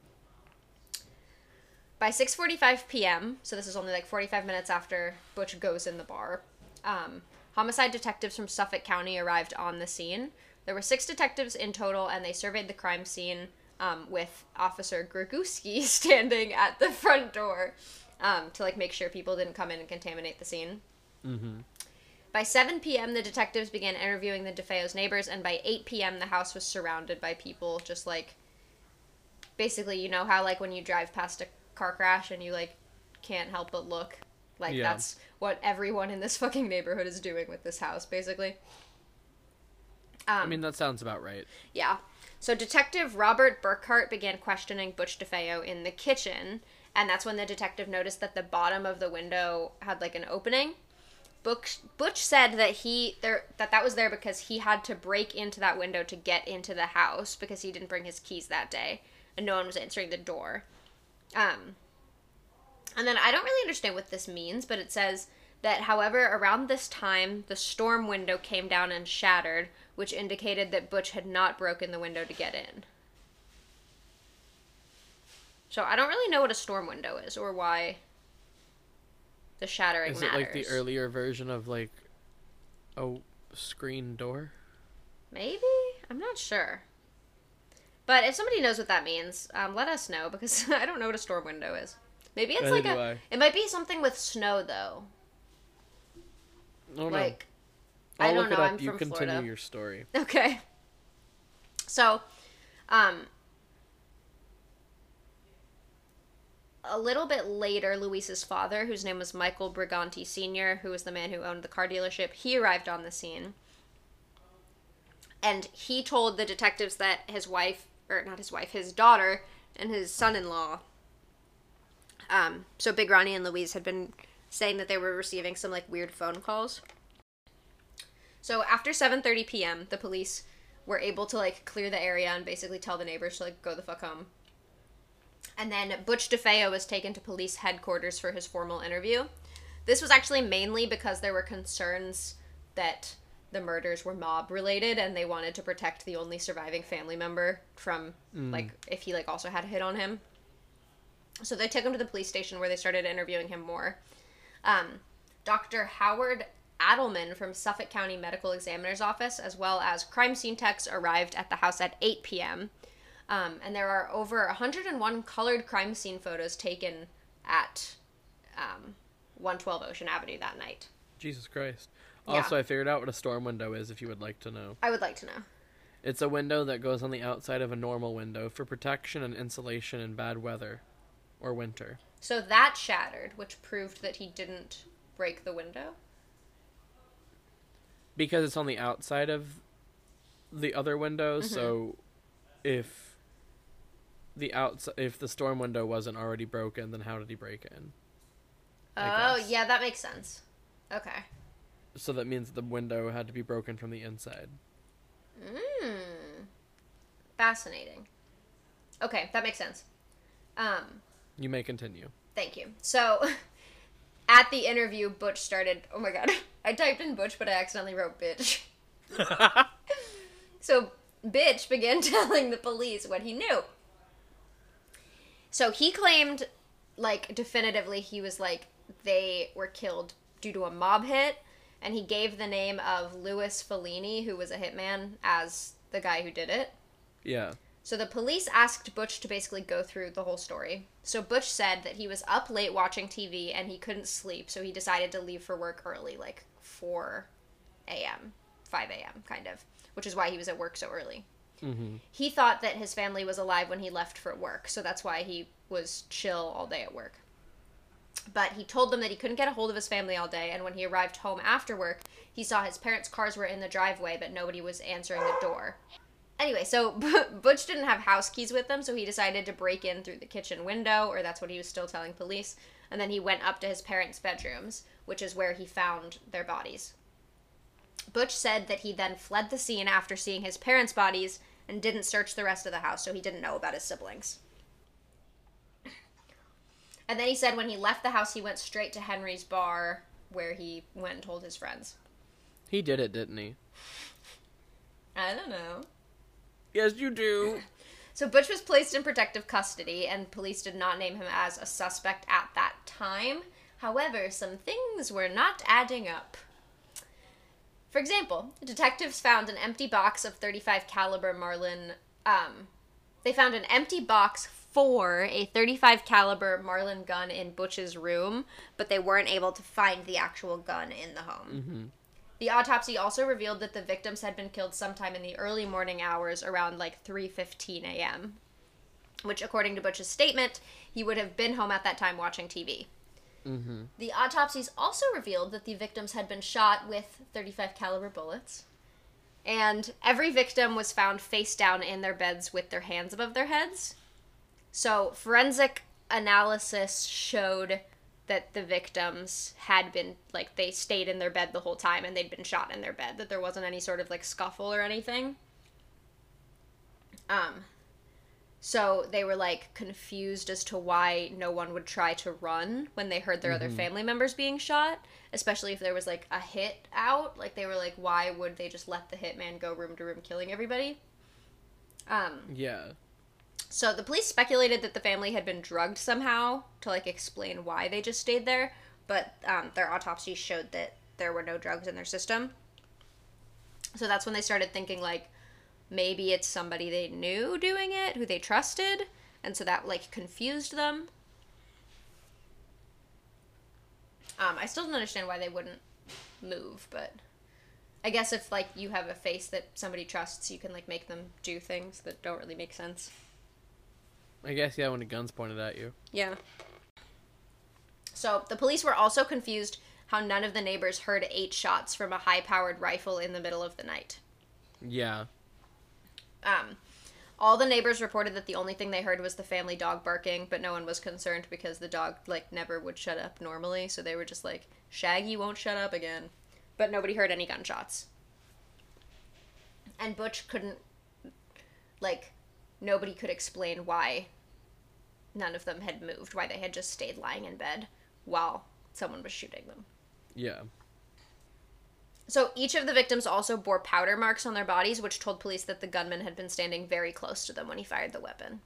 B: By 6:45 p.m., so this is only like 45 minutes after Butch goes in the bar, homicide detectives from Suffolk County arrived on the scene. There were 6 detectives in total, and they surveyed the crime scene with Officer Greguski standing at the front door to like make sure people didn't come in and contaminate the scene.
C: Mm-hmm.
B: By 7 p.m., the detectives began interviewing the DeFeo's neighbors, and by 8 p.m., the house was surrounded by people, just like, basically, you know how like when you drive past a car crash and you like can't help but look? Like,
C: yeah.
B: That's what everyone in this fucking neighborhood is doing with this house, basically.
C: I mean, that sounds about right.
B: Yeah. So Detective Robert Burkhart began questioning Butch DeFeo in the kitchen, and that's when the detective noticed that the bottom of the window had like an opening. Butch said that that was there because he had to break into that window to get into the house because he didn't bring his keys that day, and no one was answering the door. And then I don't really understand what this means, but it says that, however, around this time, the storm window came down and shattered, which indicated that Butch had not broken the window to get in. So I don't really know what a storm window is or why the shattering matters.
C: Is it like the earlier version of like a screen door?
B: Maybe? I'm not sure. But if somebody knows what that means, let us know, because I don't know what a storm window is. Maybe it's like it might be something with snow, though.
C: Oh,
B: like,
C: no.
B: I don't know. I'm
C: You
B: from
C: continue
B: Florida.
C: your story.
B: Okay. So, a little bit later, Luis's father, whose name was Michael Briganti Sr., who was the man who owned the car dealership, he arrived on the scene. And he told the detectives that his daughter and his son-in-law, so Big Ronnie and Louise had been saying that they were receiving some, like, weird phone calls. So after 7:30 p.m., the police were able to, like, clear the area and basically tell the neighbors to, like, go the fuck home. And then Butch DeFeo was taken to police headquarters for his formal interview. This was actually mainly because there were concerns that the murders were mob-related, and they wanted to protect the only surviving family member from, like, if he, like, also had a hit on him. So they took him to the police station where they started interviewing him more. Dr. Howard Adelman from Suffolk County Medical Examiner's Office, as well as crime scene techs, arrived at the house at 8 p.m., and there are over 101 colored crime scene photos taken at 112 Ocean Avenue that night.
C: Jesus Christ.
B: Yeah.
C: Also, I figured out what a storm window is if you would like to know.
B: I would like to know.
C: It's a window that goes on the outside of a normal window for protection and insulation in bad weather or winter.
B: So that shattered, which proved that he didn't break the window?
C: Because it's on the outside of the other window, so if the storm window wasn't already broken, then how did he break in?
B: Oh, yeah, that makes sense. Okay.
C: So that means the window had to be broken from the inside.
B: Fascinating. Okay, that makes sense.
C: You may continue.
B: Thank you. So, at the interview, Butch started... Oh my god. I typed in Butch, but I accidentally wrote bitch. So, Bitch began telling the police what he knew. So, he claimed, like, definitively, he was like, they were killed due to a mob hit, and he gave the name of Louis Fellini, who was a hitman, as the guy who did it.
C: Yeah.
B: So the police asked Butch to basically go through the whole story. So Butch said that he was up late watching TV and he couldn't sleep, so he decided to leave for work early, like 4 a.m., 5 a.m., kind of, which is why he was at work so early.
C: Mm-hmm.
B: He thought that his family was alive when he left for work, so that's why he was chill all day at work. But he told them that he couldn't get a hold of his family all day, and when he arrived home after work, he saw his parents' cars were in the driveway, but nobody was answering the door. Anyway, so Butch didn't have house keys with him, so he decided to break in through the kitchen window, or that's what he was still telling police, and then he went up to his parents' bedrooms, which is where he found their bodies. Butch said that he then fled the scene after seeing his parents' bodies and didn't search the rest of the house, so he didn't know about his siblings. And then he said when he left the house, he went straight to Henry's bar, where he went and told his friends.
C: He did it, didn't he?
B: I don't know.
C: Yes, you do.
B: So Butch was placed in protective custody, and police did not name him as a suspect at that time. However, some things were not adding up. For example, detectives found an empty box of .35 caliber Marlin. They found an empty box for a .35 caliber Marlin gun in Butch's room, but they weren't able to find the actual gun in the home.
C: Mm-hmm.
B: The autopsy also revealed that the victims had been killed sometime in the early morning hours, around like 3:15 a.m., which, according to Butch's statement, he would have been home at that time watching TV.
C: Mm-hmm.
B: The autopsies also revealed that the victims had been shot with .35 caliber bullets, and every victim was found face down in their beds with their hands above their heads. So forensic analysis showed that the victims had been, like, they stayed in their bed the whole time and they'd been shot in their bed, that there wasn't any sort of, like, scuffle or anything. So they were, like, confused as to why no one would try to run when they heard their other family members being shot, especially if there was, like, a hit out. Like, they were like, why would they just let the hitman go room to room killing everybody?
C: Yeah.
B: So the police speculated that the family had been drugged somehow to, like, explain why they just stayed there, but their autopsy showed that there were no drugs in their system. So that's when they started thinking, like, maybe it's somebody they knew doing it, who they trusted, and so that, like, confused them. I still don't understand why they wouldn't move, but I guess if, like, you have a face that somebody trusts, you can, like, make them do things that don't really make sense.
C: I guess, yeah, when a gun's pointed at you.
B: Yeah. So the police were also confused how none of the neighbors heard 8 shots from a high-powered rifle in the middle of the night.
C: Yeah.
B: All the neighbors reported that the only thing they heard was the family dog barking, but no one was concerned because the dog, like, never would shut up normally, so they were just like, Shaggy won't shut up again. But nobody heard any gunshots. And Butch couldn't, like, nobody could explain why none of them had moved, why they had just stayed lying in bed while someone was shooting them.
C: Yeah.
B: So each of the victims also bore powder marks on their bodies, which told police that the gunman had been standing very close to them when he fired the weapon.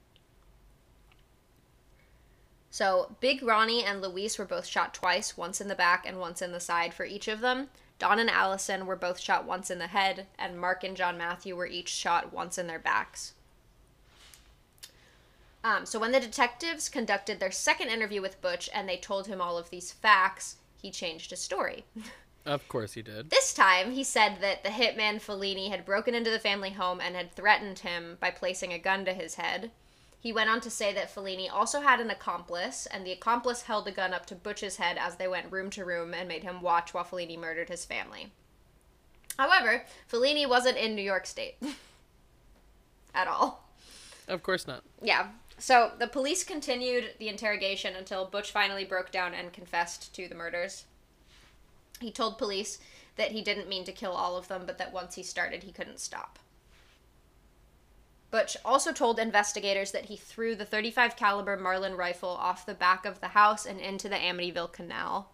B: So Big Ronnie and Luis were both shot twice, once in the back and once in the side for each of them. Don and Allison were both shot once in the head, and Mark and John Matthew were each shot once in their backs. So when the detectives conducted their second interview with Butch and they told him all of these facts, he changed his story.
C: Of course he did.
B: This time, he said that the hitman Fellini had broken into the family home and had threatened him by placing a gun to his head. He went on to say that Fellini also had an accomplice, and the accomplice held a gun up to Butch's head as they went room to room and made him watch while Fellini murdered his family. However, Fellini wasn't in New York State. At all.
C: Of course not.
B: Yeah. So, the police continued the interrogation until Butch finally broke down and confessed to the murders. He told police that he didn't mean to kill all of them, but that once he started, he couldn't stop. Butch also told investigators that he threw the .35 caliber Marlin rifle off the back of the house and into the Amityville Canal.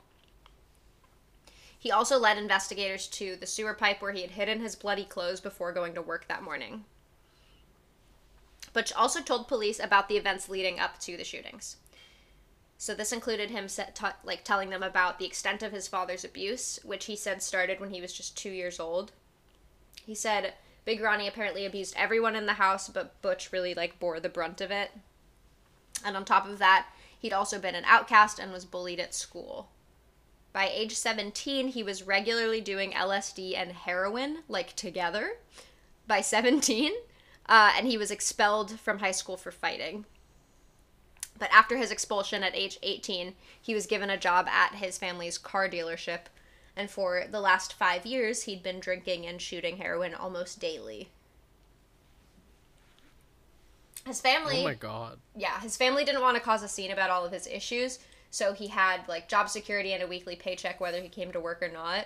B: He also led investigators to the sewer pipe where he had hidden his bloody clothes before going to work that morning. Butch also told police about the events leading up to the shootings. So this included him telling them about the extent of his father's abuse, which he said started when he was just 2 years old. He said Big Ronnie apparently abused everyone in the house, but Butch really bore the brunt of it. And on top of that, he'd also been an outcast and was bullied at school. By age 17, he was regularly doing LSD and heroin, together, by 17, and he was expelled from high school for fighting. But after his expulsion at age 18, he was given a job at his family's car dealership, and for the last 5 years, he'd been drinking and shooting heroin almost daily. His family...
C: Oh my god.
B: Yeah, his family didn't want to cause a scene about all of his issues, so he had, job security and a weekly paycheck whether he came to work or not.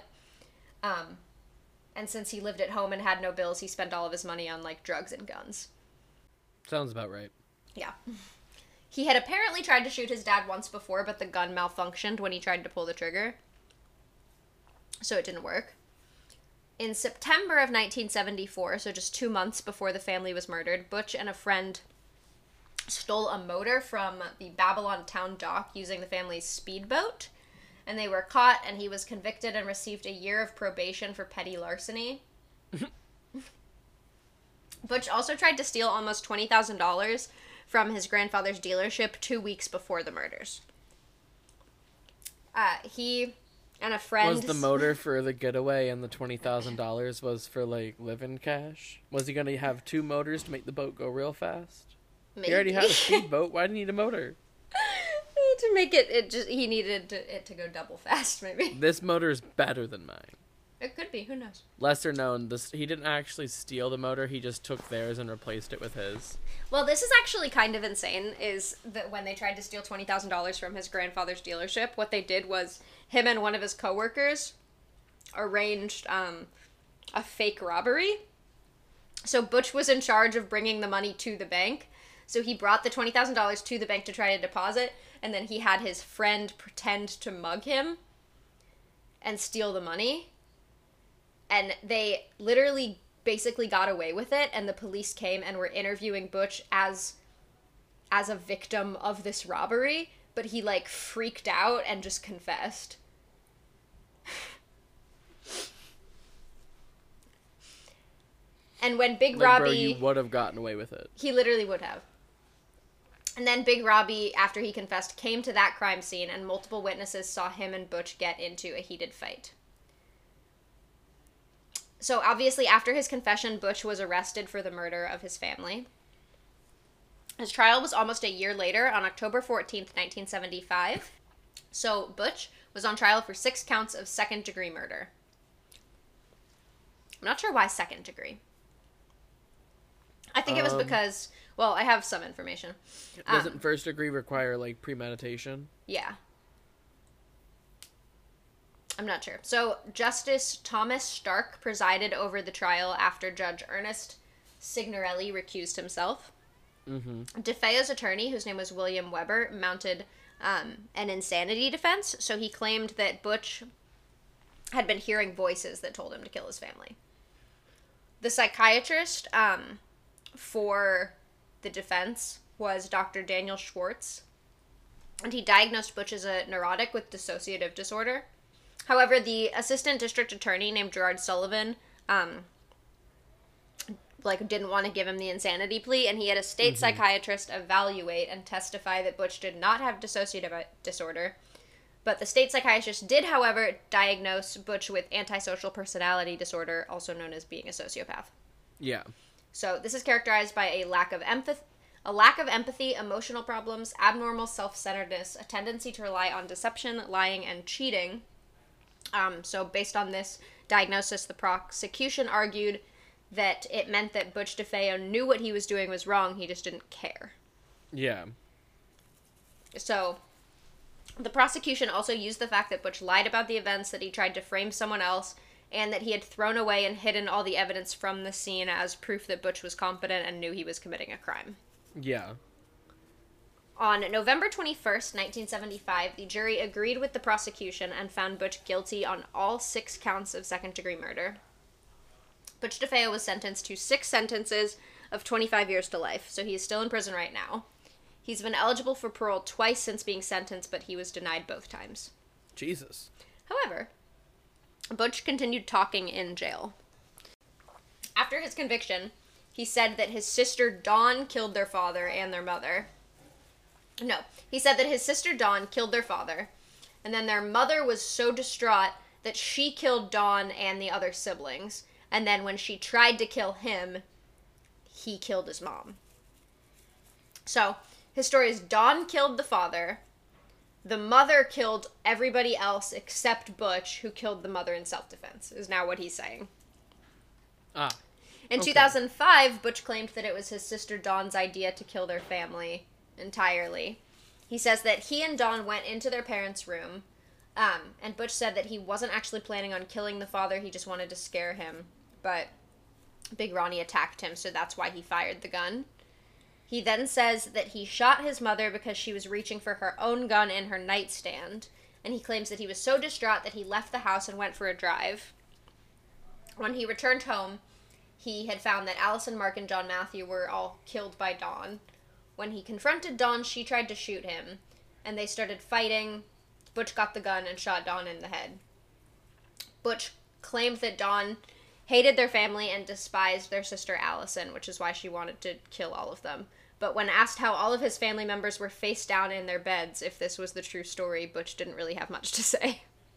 B: And since he lived at home and had no bills, he spent all of his money on, drugs and guns.
C: Sounds about right.
B: Yeah. He had apparently tried to shoot his dad once before, but the gun malfunctioned when he tried to pull the trigger. So it didn't work. In September of 1974, so just 2 months before the family was murdered, Butch and a friend stole a motor from the Babylon town dock using the family's speedboat. And they were caught, and he was convicted and received a year of probation for petty larceny. Butch also tried to steal almost $20,000 from his grandfather's dealership 2 weeks before the murders. He and a friend...
C: Was the motor for the getaway and the $20,000 was for, living cash? Was he going to have 2 motors to make the boat go real fast?
B: Maybe.
C: He already had a speedboat. Why did he need a motor?
B: To make he needed it to go double fast, maybe.
C: This motor's better than mine.
B: It could be, who knows?
C: Lesser known, he didn't actually steal the motor, he just took theirs and replaced it with his.
B: Well, this is actually kind of insane, is that when they tried to steal $20,000 from his grandfather's dealership, what they did was him and one of his coworkers arranged a fake robbery. So Butch was in charge of bringing the money to the bank. So he brought the $20,000 to the bank to try to deposit, and then he had his friend pretend to mug him and steal the money. And they literally basically got away with it, and the police came and were interviewing Butch as a victim of this robbery, but he freaked out and just confessed. And when Big Robbie...
C: Bro, you would have gotten away with it.
B: He literally would have. And then Big Robbie, after he confessed, came to that crime scene, and multiple witnesses saw him and Butch get into a heated fight. So obviously, after his confession, Butch was arrested for the murder of his family. His trial was almost a year later, on October 14th, 1975. So Butch was on trial for 6 counts of second-degree murder. I'm not sure why second degree. I think it was because, well, I have some information.
C: Doesn't first degree require, premeditation?
B: Yeah. I'm not sure. So, Justice Thomas Stark presided over the trial after Judge Ernest Signorelli recused himself.
C: Mm-hmm.
B: DeFeo's attorney, whose name was William Weber, mounted an insanity defense, so he claimed that Butch had been hearing voices that told him to kill his family. The psychiatrist for the defense was Dr. Daniel Schwartz, and he diagnosed Butch as a neurotic with dissociative disorder. However, the assistant district attorney named Gerard Sullivan like, didn't want to give him the insanity plea, and he had a state psychiatrist evaluate and testify that Butch did not have dissociative disorder. But the state psychiatrist did, however, diagnose Butch with antisocial personality disorder, also known as being a sociopath.
C: Yeah.
B: So this is characterized by a lack of empathy, emotional problems, abnormal self-centeredness, a tendency to rely on deception, lying, and cheating. So based on this diagnosis, the prosecution argued that it meant that Butch DeFeo knew what he was doing was wrong, he just didn't care.
C: Yeah.
B: So the prosecution also used the fact that Butch lied about the events, that he tried to frame someone else, and that he had thrown away and hidden all the evidence from the scene as proof that Butch was competent and knew he was committing a crime.
C: Yeah.
B: On November 21st, 1975, the jury agreed with the prosecution and found Butch guilty on all 6 counts of second-degree murder. Butch DeFeo was sentenced to 6 sentences of 25 years to life, so he is still in prison right now. He's been eligible for parole twice since being sentenced, but he was denied both times.
C: Jesus.
B: However, Butch continued talking in jail. After his conviction, he said that his sister Dawn killed their father and their mother. No, he said that his sister Dawn killed their father, and then their mother was so distraught that she killed Dawn and the other siblings, and then when she tried to kill him, he killed his mom. So, his story is Dawn killed the father, the mother killed everybody else except Butch, who killed the mother in self-defense, is now what he's saying.
C: Ah.
B: In
C: Okay.
B: 2005, Butch claimed that it was his sister Dawn's idea to kill their family entirely. He says that he and Dawn went into their parents' room, and Butch said that he wasn't actually planning on killing the father, he just wanted to scare him, but Big Ronnie attacked him, so that's why he fired the gun. He then says that he shot his mother because she was reaching for her own gun in her nightstand, and he claims that he was so distraught that he left the house and went for a drive. When he returned home, he had found that Allison, Mark, and John Matthew were all killed by Dawn. When he confronted Dawn, she tried to shoot him, and they started fighting. Butch got the gun and shot Dawn in the head. Butch claimed that Dawn hated their family and despised their sister Allison, which is why she wanted to kill all of them. But when asked how all of his family members were face down in their beds, if this was the true story, Butch didn't really have much to say.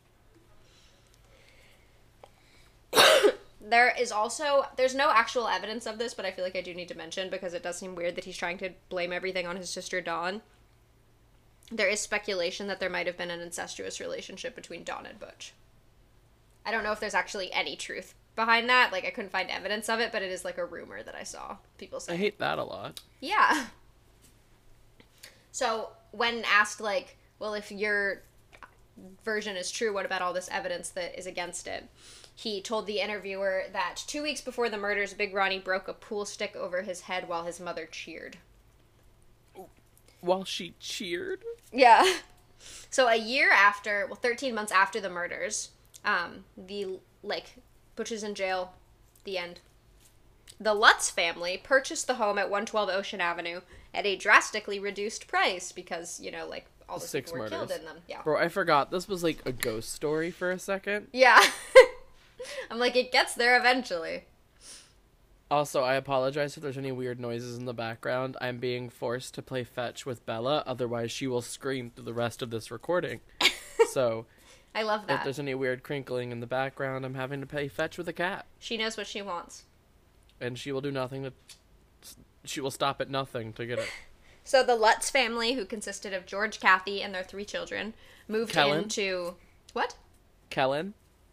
B: There's no actual evidence of this, but I feel like I do need to mention because it does seem weird that he's trying to blame everything on his sister Dawn. There is speculation that there might have been an incestuous relationship between Dawn and Butch. I don't know if there's actually any truth behind that. Like, I couldn't find evidence of it, but it is like a rumor that I saw people say.
C: I hate that a lot.
B: Yeah. So, when asked, like, well, if your version is true, what about all this evidence that is against it? He told the interviewer that 2 weeks before the murders, Big Ronnie broke a pool stick over his head while his mother cheered.
C: While she cheered?
B: Yeah. So a year after, 13 months after the murders, Butch is in jail, the end. The Lutz family purchased the home at 112 Ocean Avenue at a drastically reduced price because, all the
C: 6
B: people were
C: murders.
B: killed in them. Yeah.
C: Bro, I forgot. This was like a ghost story for a second.
B: Yeah. I'm like, it gets there eventually.
C: Also, I apologize if there's any weird noises in the background. I'm being forced to play fetch with Bella, otherwise she will scream through the rest of this recording. So,
B: I love
C: if
B: that.
C: there's any weird crinkling in the background, I'm having to play fetch with a cat.
B: She knows what she wants.
C: And she will do nothing to... She will stop at nothing to get it.
B: So the Lutz family, who consisted of George, Kathy, and their 3 children, moved
C: Kellen?
B: into... What?
C: Kellen?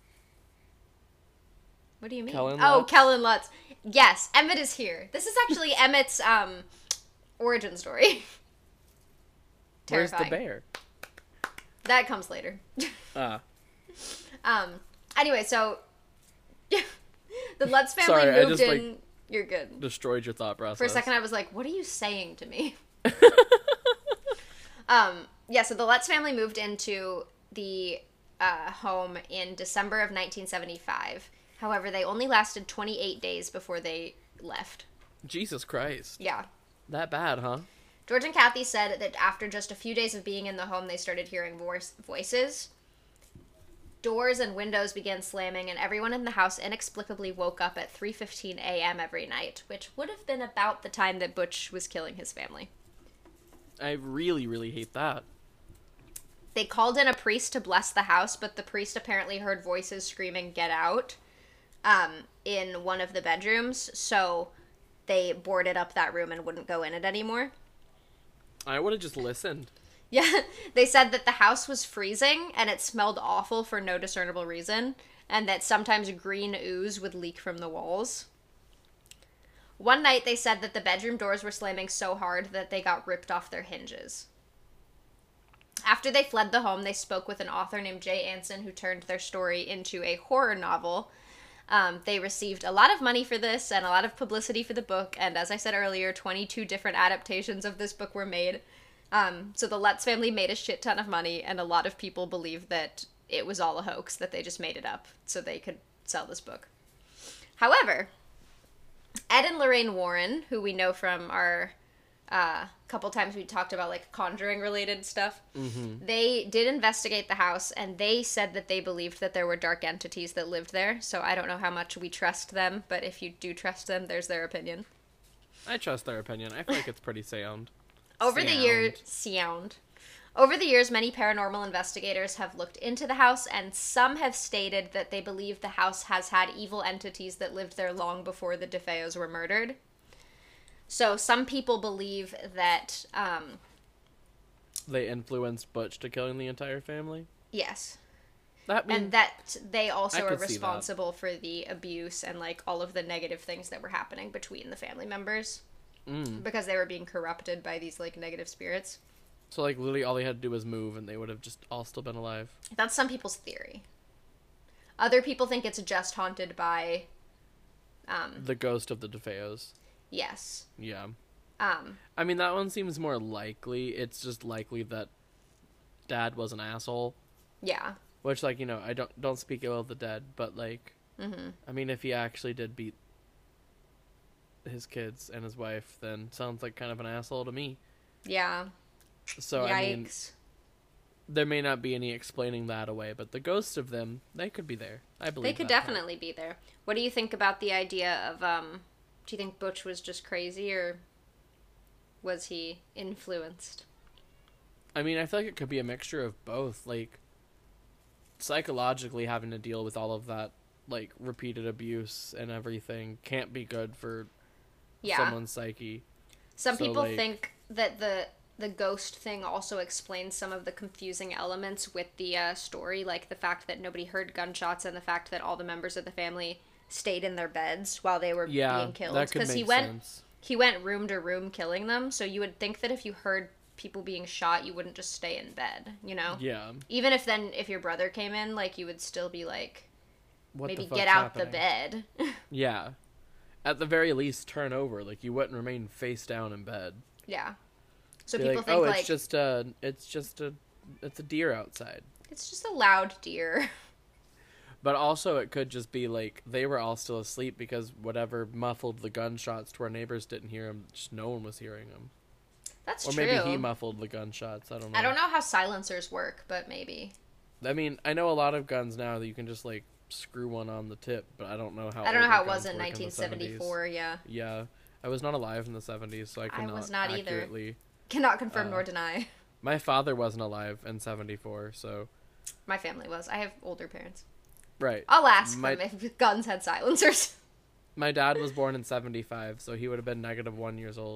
B: What do you mean?
C: Kellen
B: Oh,
C: Lutz?
B: Kellen Lutz. Yes, Emmett is here. This is actually Emmett's origin story.
C: Where's
B: Terrifying.
C: the bear?
B: That comes later.
C: Ah.
B: Anyway, so the Lutz family
C: Sorry, I
B: moved
C: just,
B: in. You're good.
C: Destroyed your thought process.
B: For a second, I was like, "What are you saying to me?" Yeah. So the Lutz family moved into the home in December of 1975. However, they only lasted 28 days before they left.
C: Jesus Christ.
B: Yeah.
C: That bad, huh?
B: George and Kathy said that after just a few days of being in the home, they started hearing voices. Doors and windows began slamming, and everyone in the house inexplicably woke up at 3:15 a.m. every night, which would have been about the time that Butch was killing his family.
C: I really, really hate that.
B: They called in a priest to bless the house, but the priest apparently heard voices screaming, "Get out," in one of the bedrooms, so they boarded up that room and wouldn't go in it anymore.
C: I would have just listened.
B: Yeah, they said that the house was freezing and it smelled awful for no discernible reason, and that sometimes green ooze would leak from the walls. One night they said that the bedroom doors were slamming so hard that they got ripped off their hinges. After they fled the home, they spoke with an author named Jay Anson who turned their story into a horror novel. They received a lot of money for this and a lot of publicity for the book, and as I said earlier, 22 different adaptations of this book were made. So the Lutz family made a shit ton of money, and a lot of people believe that it was all a hoax, that they just made it up so they could sell this book. However, Ed and Lorraine Warren, who we know from our couple times we talked about like Conjuring-related stuff, they did investigate the house, and they said that they believed that there were dark entities that lived there. So I don't know how much we trust them, but if you do trust them, there's their opinion.
C: I trust their opinion. I feel like it's pretty sound.
B: Over the years, many paranormal investigators have looked into the house, and some have stated that they believe the house has had evil entities that lived there long before the DeFeos were murdered. So some people believe that,
C: They influenced Butch to killing the entire family?
B: yes,
C: That means...
B: and that they also
C: I
B: are
C: could see that.
B: responsible for the abuse and like all of the negative things that were happening between the family members. Because they were being corrupted by these like negative spirits.
C: So like literally all they had to do was move and they would have just all still been alive.
B: That's some people's theory. Other people think it's just haunted by
C: The ghost of the DeFeos.
B: yes.
C: Yeah. I mean, that one seems more likely. It's just likely that Dad was an asshole.
B: Yeah.
C: Which, like, you know, I don't speak ill of the dead, but like, I mean, if he actually did beat his kids and his wife, then sounds like kind of an asshole to me.
B: Yeah.
C: So
B: Yikes.
C: I mean, there may not be any explaining that away, but the ghosts of them, they could be there. I believe
B: They could
C: that part.
B: definitely be there. What do you think about the idea of do you think Butch was just crazy, or was he influenced?
C: I mean, I feel like it could be a mixture of both. Like, psychologically having to deal with all of that, like, repeated abuse and everything can't be good for someone's psyche.
B: Some
C: So,
B: people
C: like-
B: think that the ghost thing also explains some of the confusing elements with the story, like the fact that nobody heard gunshots and the fact that all the members of the family stayed in their beds while they were being killed.
C: that could make sense.
B: He went room to room killing them, so you would think that if you heard people being shot, you wouldn't just stay in bed, you know?
C: Yeah.
B: Even if your brother came in, like, you would still be like,
C: What
B: maybe
C: the fuck's
B: get out
C: happening?
B: the bed.
C: Yeah. At the very least, turn over. Like, you wouldn't remain face down in bed.
B: Yeah. So
C: Be
B: people
C: like,
B: think,
C: oh,
B: like,
C: it's a deer outside.
B: it's just a loud deer.
C: But also, it could just be like they were all still asleep because whatever muffled the gunshots to our neighbors didn't hear them. Just no one was hearing them.
B: That's
C: Or
B: true.
C: maybe he muffled the gunshots. I don't know.
B: I don't know how silencers work, but maybe.
C: I mean, I know a lot of guns now that you can just like screw one on the tip, but I don't know how.
B: I don't know
C: older
B: how it was
C: guns
B: in
C: work the
B: 1974,
C: 70s.
B: yeah.
C: Yeah, I was not alive in the 70s, so I cannot
B: was not either.
C: accurately.
B: Cannot confirm nor deny.
C: My father wasn't alive in 74, so
B: My family was. I have older parents.
C: right.
B: I'll ask
C: My-
B: them if guns had silencers.
C: My dad was born in 75, so he would have been -1 years old.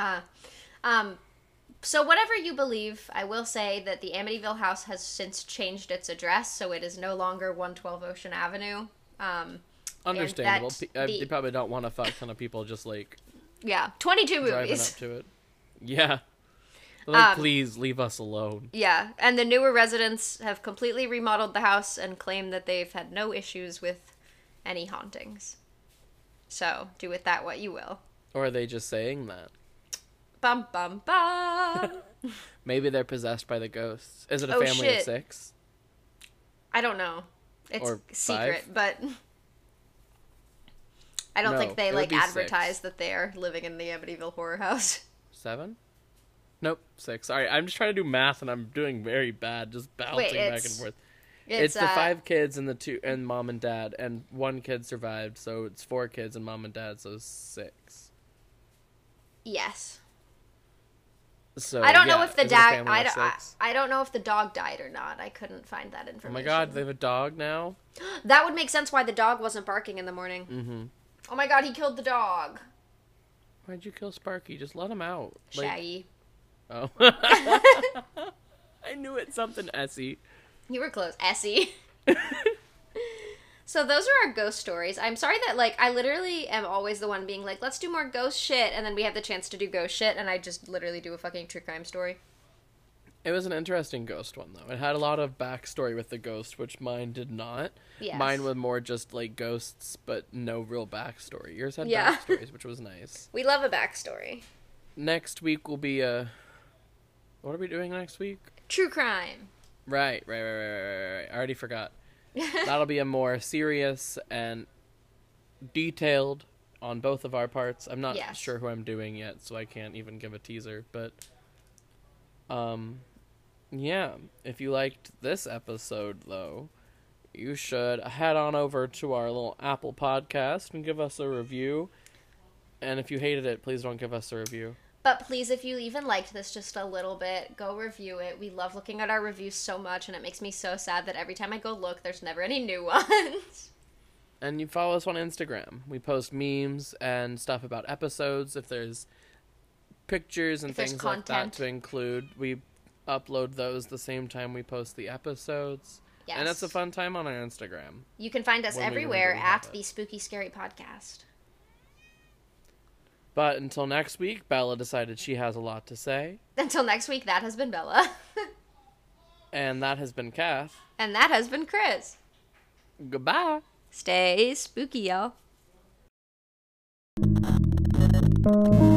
B: So whatever you believe, I will say that the Amityville house has since changed its address, so it is no longer 112 Ocean Avenue.
C: Understandable.
B: that
C: They probably don't want a fuck ton of people just like
B: Yeah, 22
C: driving
B: movies.
C: up to it. Yeah. Like, please leave us alone.
B: Yeah, and the newer residents have completely remodeled the house and claim that they've had no issues with any hauntings. So, do with that what you will.
C: Or are they just saying that?
B: Bum bum bum.
C: Maybe they're possessed by the ghosts. Is it a
B: Oh,
C: family of
B: shit.
C: 6?
B: I don't know. It's
C: Or
B: secret,
C: 5?
B: but I don't
C: No,
B: think they
C: it would
B: like
C: be
B: advertise
C: 6.
B: that they are living in the Amityville horror house.
C: 7? Nope, 6. Sorry, I'm just trying to do math and I'm doing very bad, just bouncing back and
B: it's-
C: forth. It's the 5 kids and the 2 and mom and dad, and 1 kid survived, so it's 4 kids and mom and dad, so 6.
B: Yes.
C: So
B: I don't know if the
C: is it a
B: dad.
C: family of 6?
B: I don't know if the dog died or not. I couldn't find that information.
C: Oh my god, they have a dog now?
B: That would make sense why the dog wasn't barking in the morning.
C: Mm-hmm.
B: Oh my god, he killed the dog.
C: Why'd you kill Sparky? Just let him out.
B: Shaggy.
C: Oh. I knew it. Something Essie.
B: You were close. Essie. So those are our ghost stories. I'm sorry that, like, I literally am always the one being like, let's do more ghost shit, and then we have the chance to do ghost shit, and I just literally do a fucking true crime story.
C: It was an interesting ghost one, though. It had a lot of backstory with the ghost, which mine did not.
B: Yes.
C: Mine was more just, like, ghosts, but no real backstory. Yours had
B: Yeah.
C: backstories, which was nice.
B: We love a backstory.
C: Next week will be a... What are we doing next week?
B: True crime.
C: Right. I already forgot. That'll be a more serious and detailed on both of our parts. I'm not
B: Yes.
C: sure who I'm doing yet, so I can't even give a teaser, but yeah, if you liked this episode though, you should head on over to our little Apple podcast and give us a review. And if you hated it, please don't give us a review.
B: But please, if you even liked this just a little bit, go review it. We love looking at our reviews so much, and it makes me so sad that every time I go look, there's never any new ones.
C: And you follow us on Instagram. We post memes and stuff about episodes. If there's pictures and
B: If there's
C: things like that
B: content.
C: to include, we upload those the same time we post the episodes.
B: Yes.
C: And it's a fun time on our Instagram.
B: You can find us
C: When we
B: everywhere
C: remember we have
B: at
C: it.
B: the Spooky Scary Podcast.
C: But until next week, Bella decided she has a lot to say.
B: Until next week, that has been Bella.
C: And that has been Kath.
B: And that has been Chris.
C: Goodbye.
B: Stay spooky, y'all.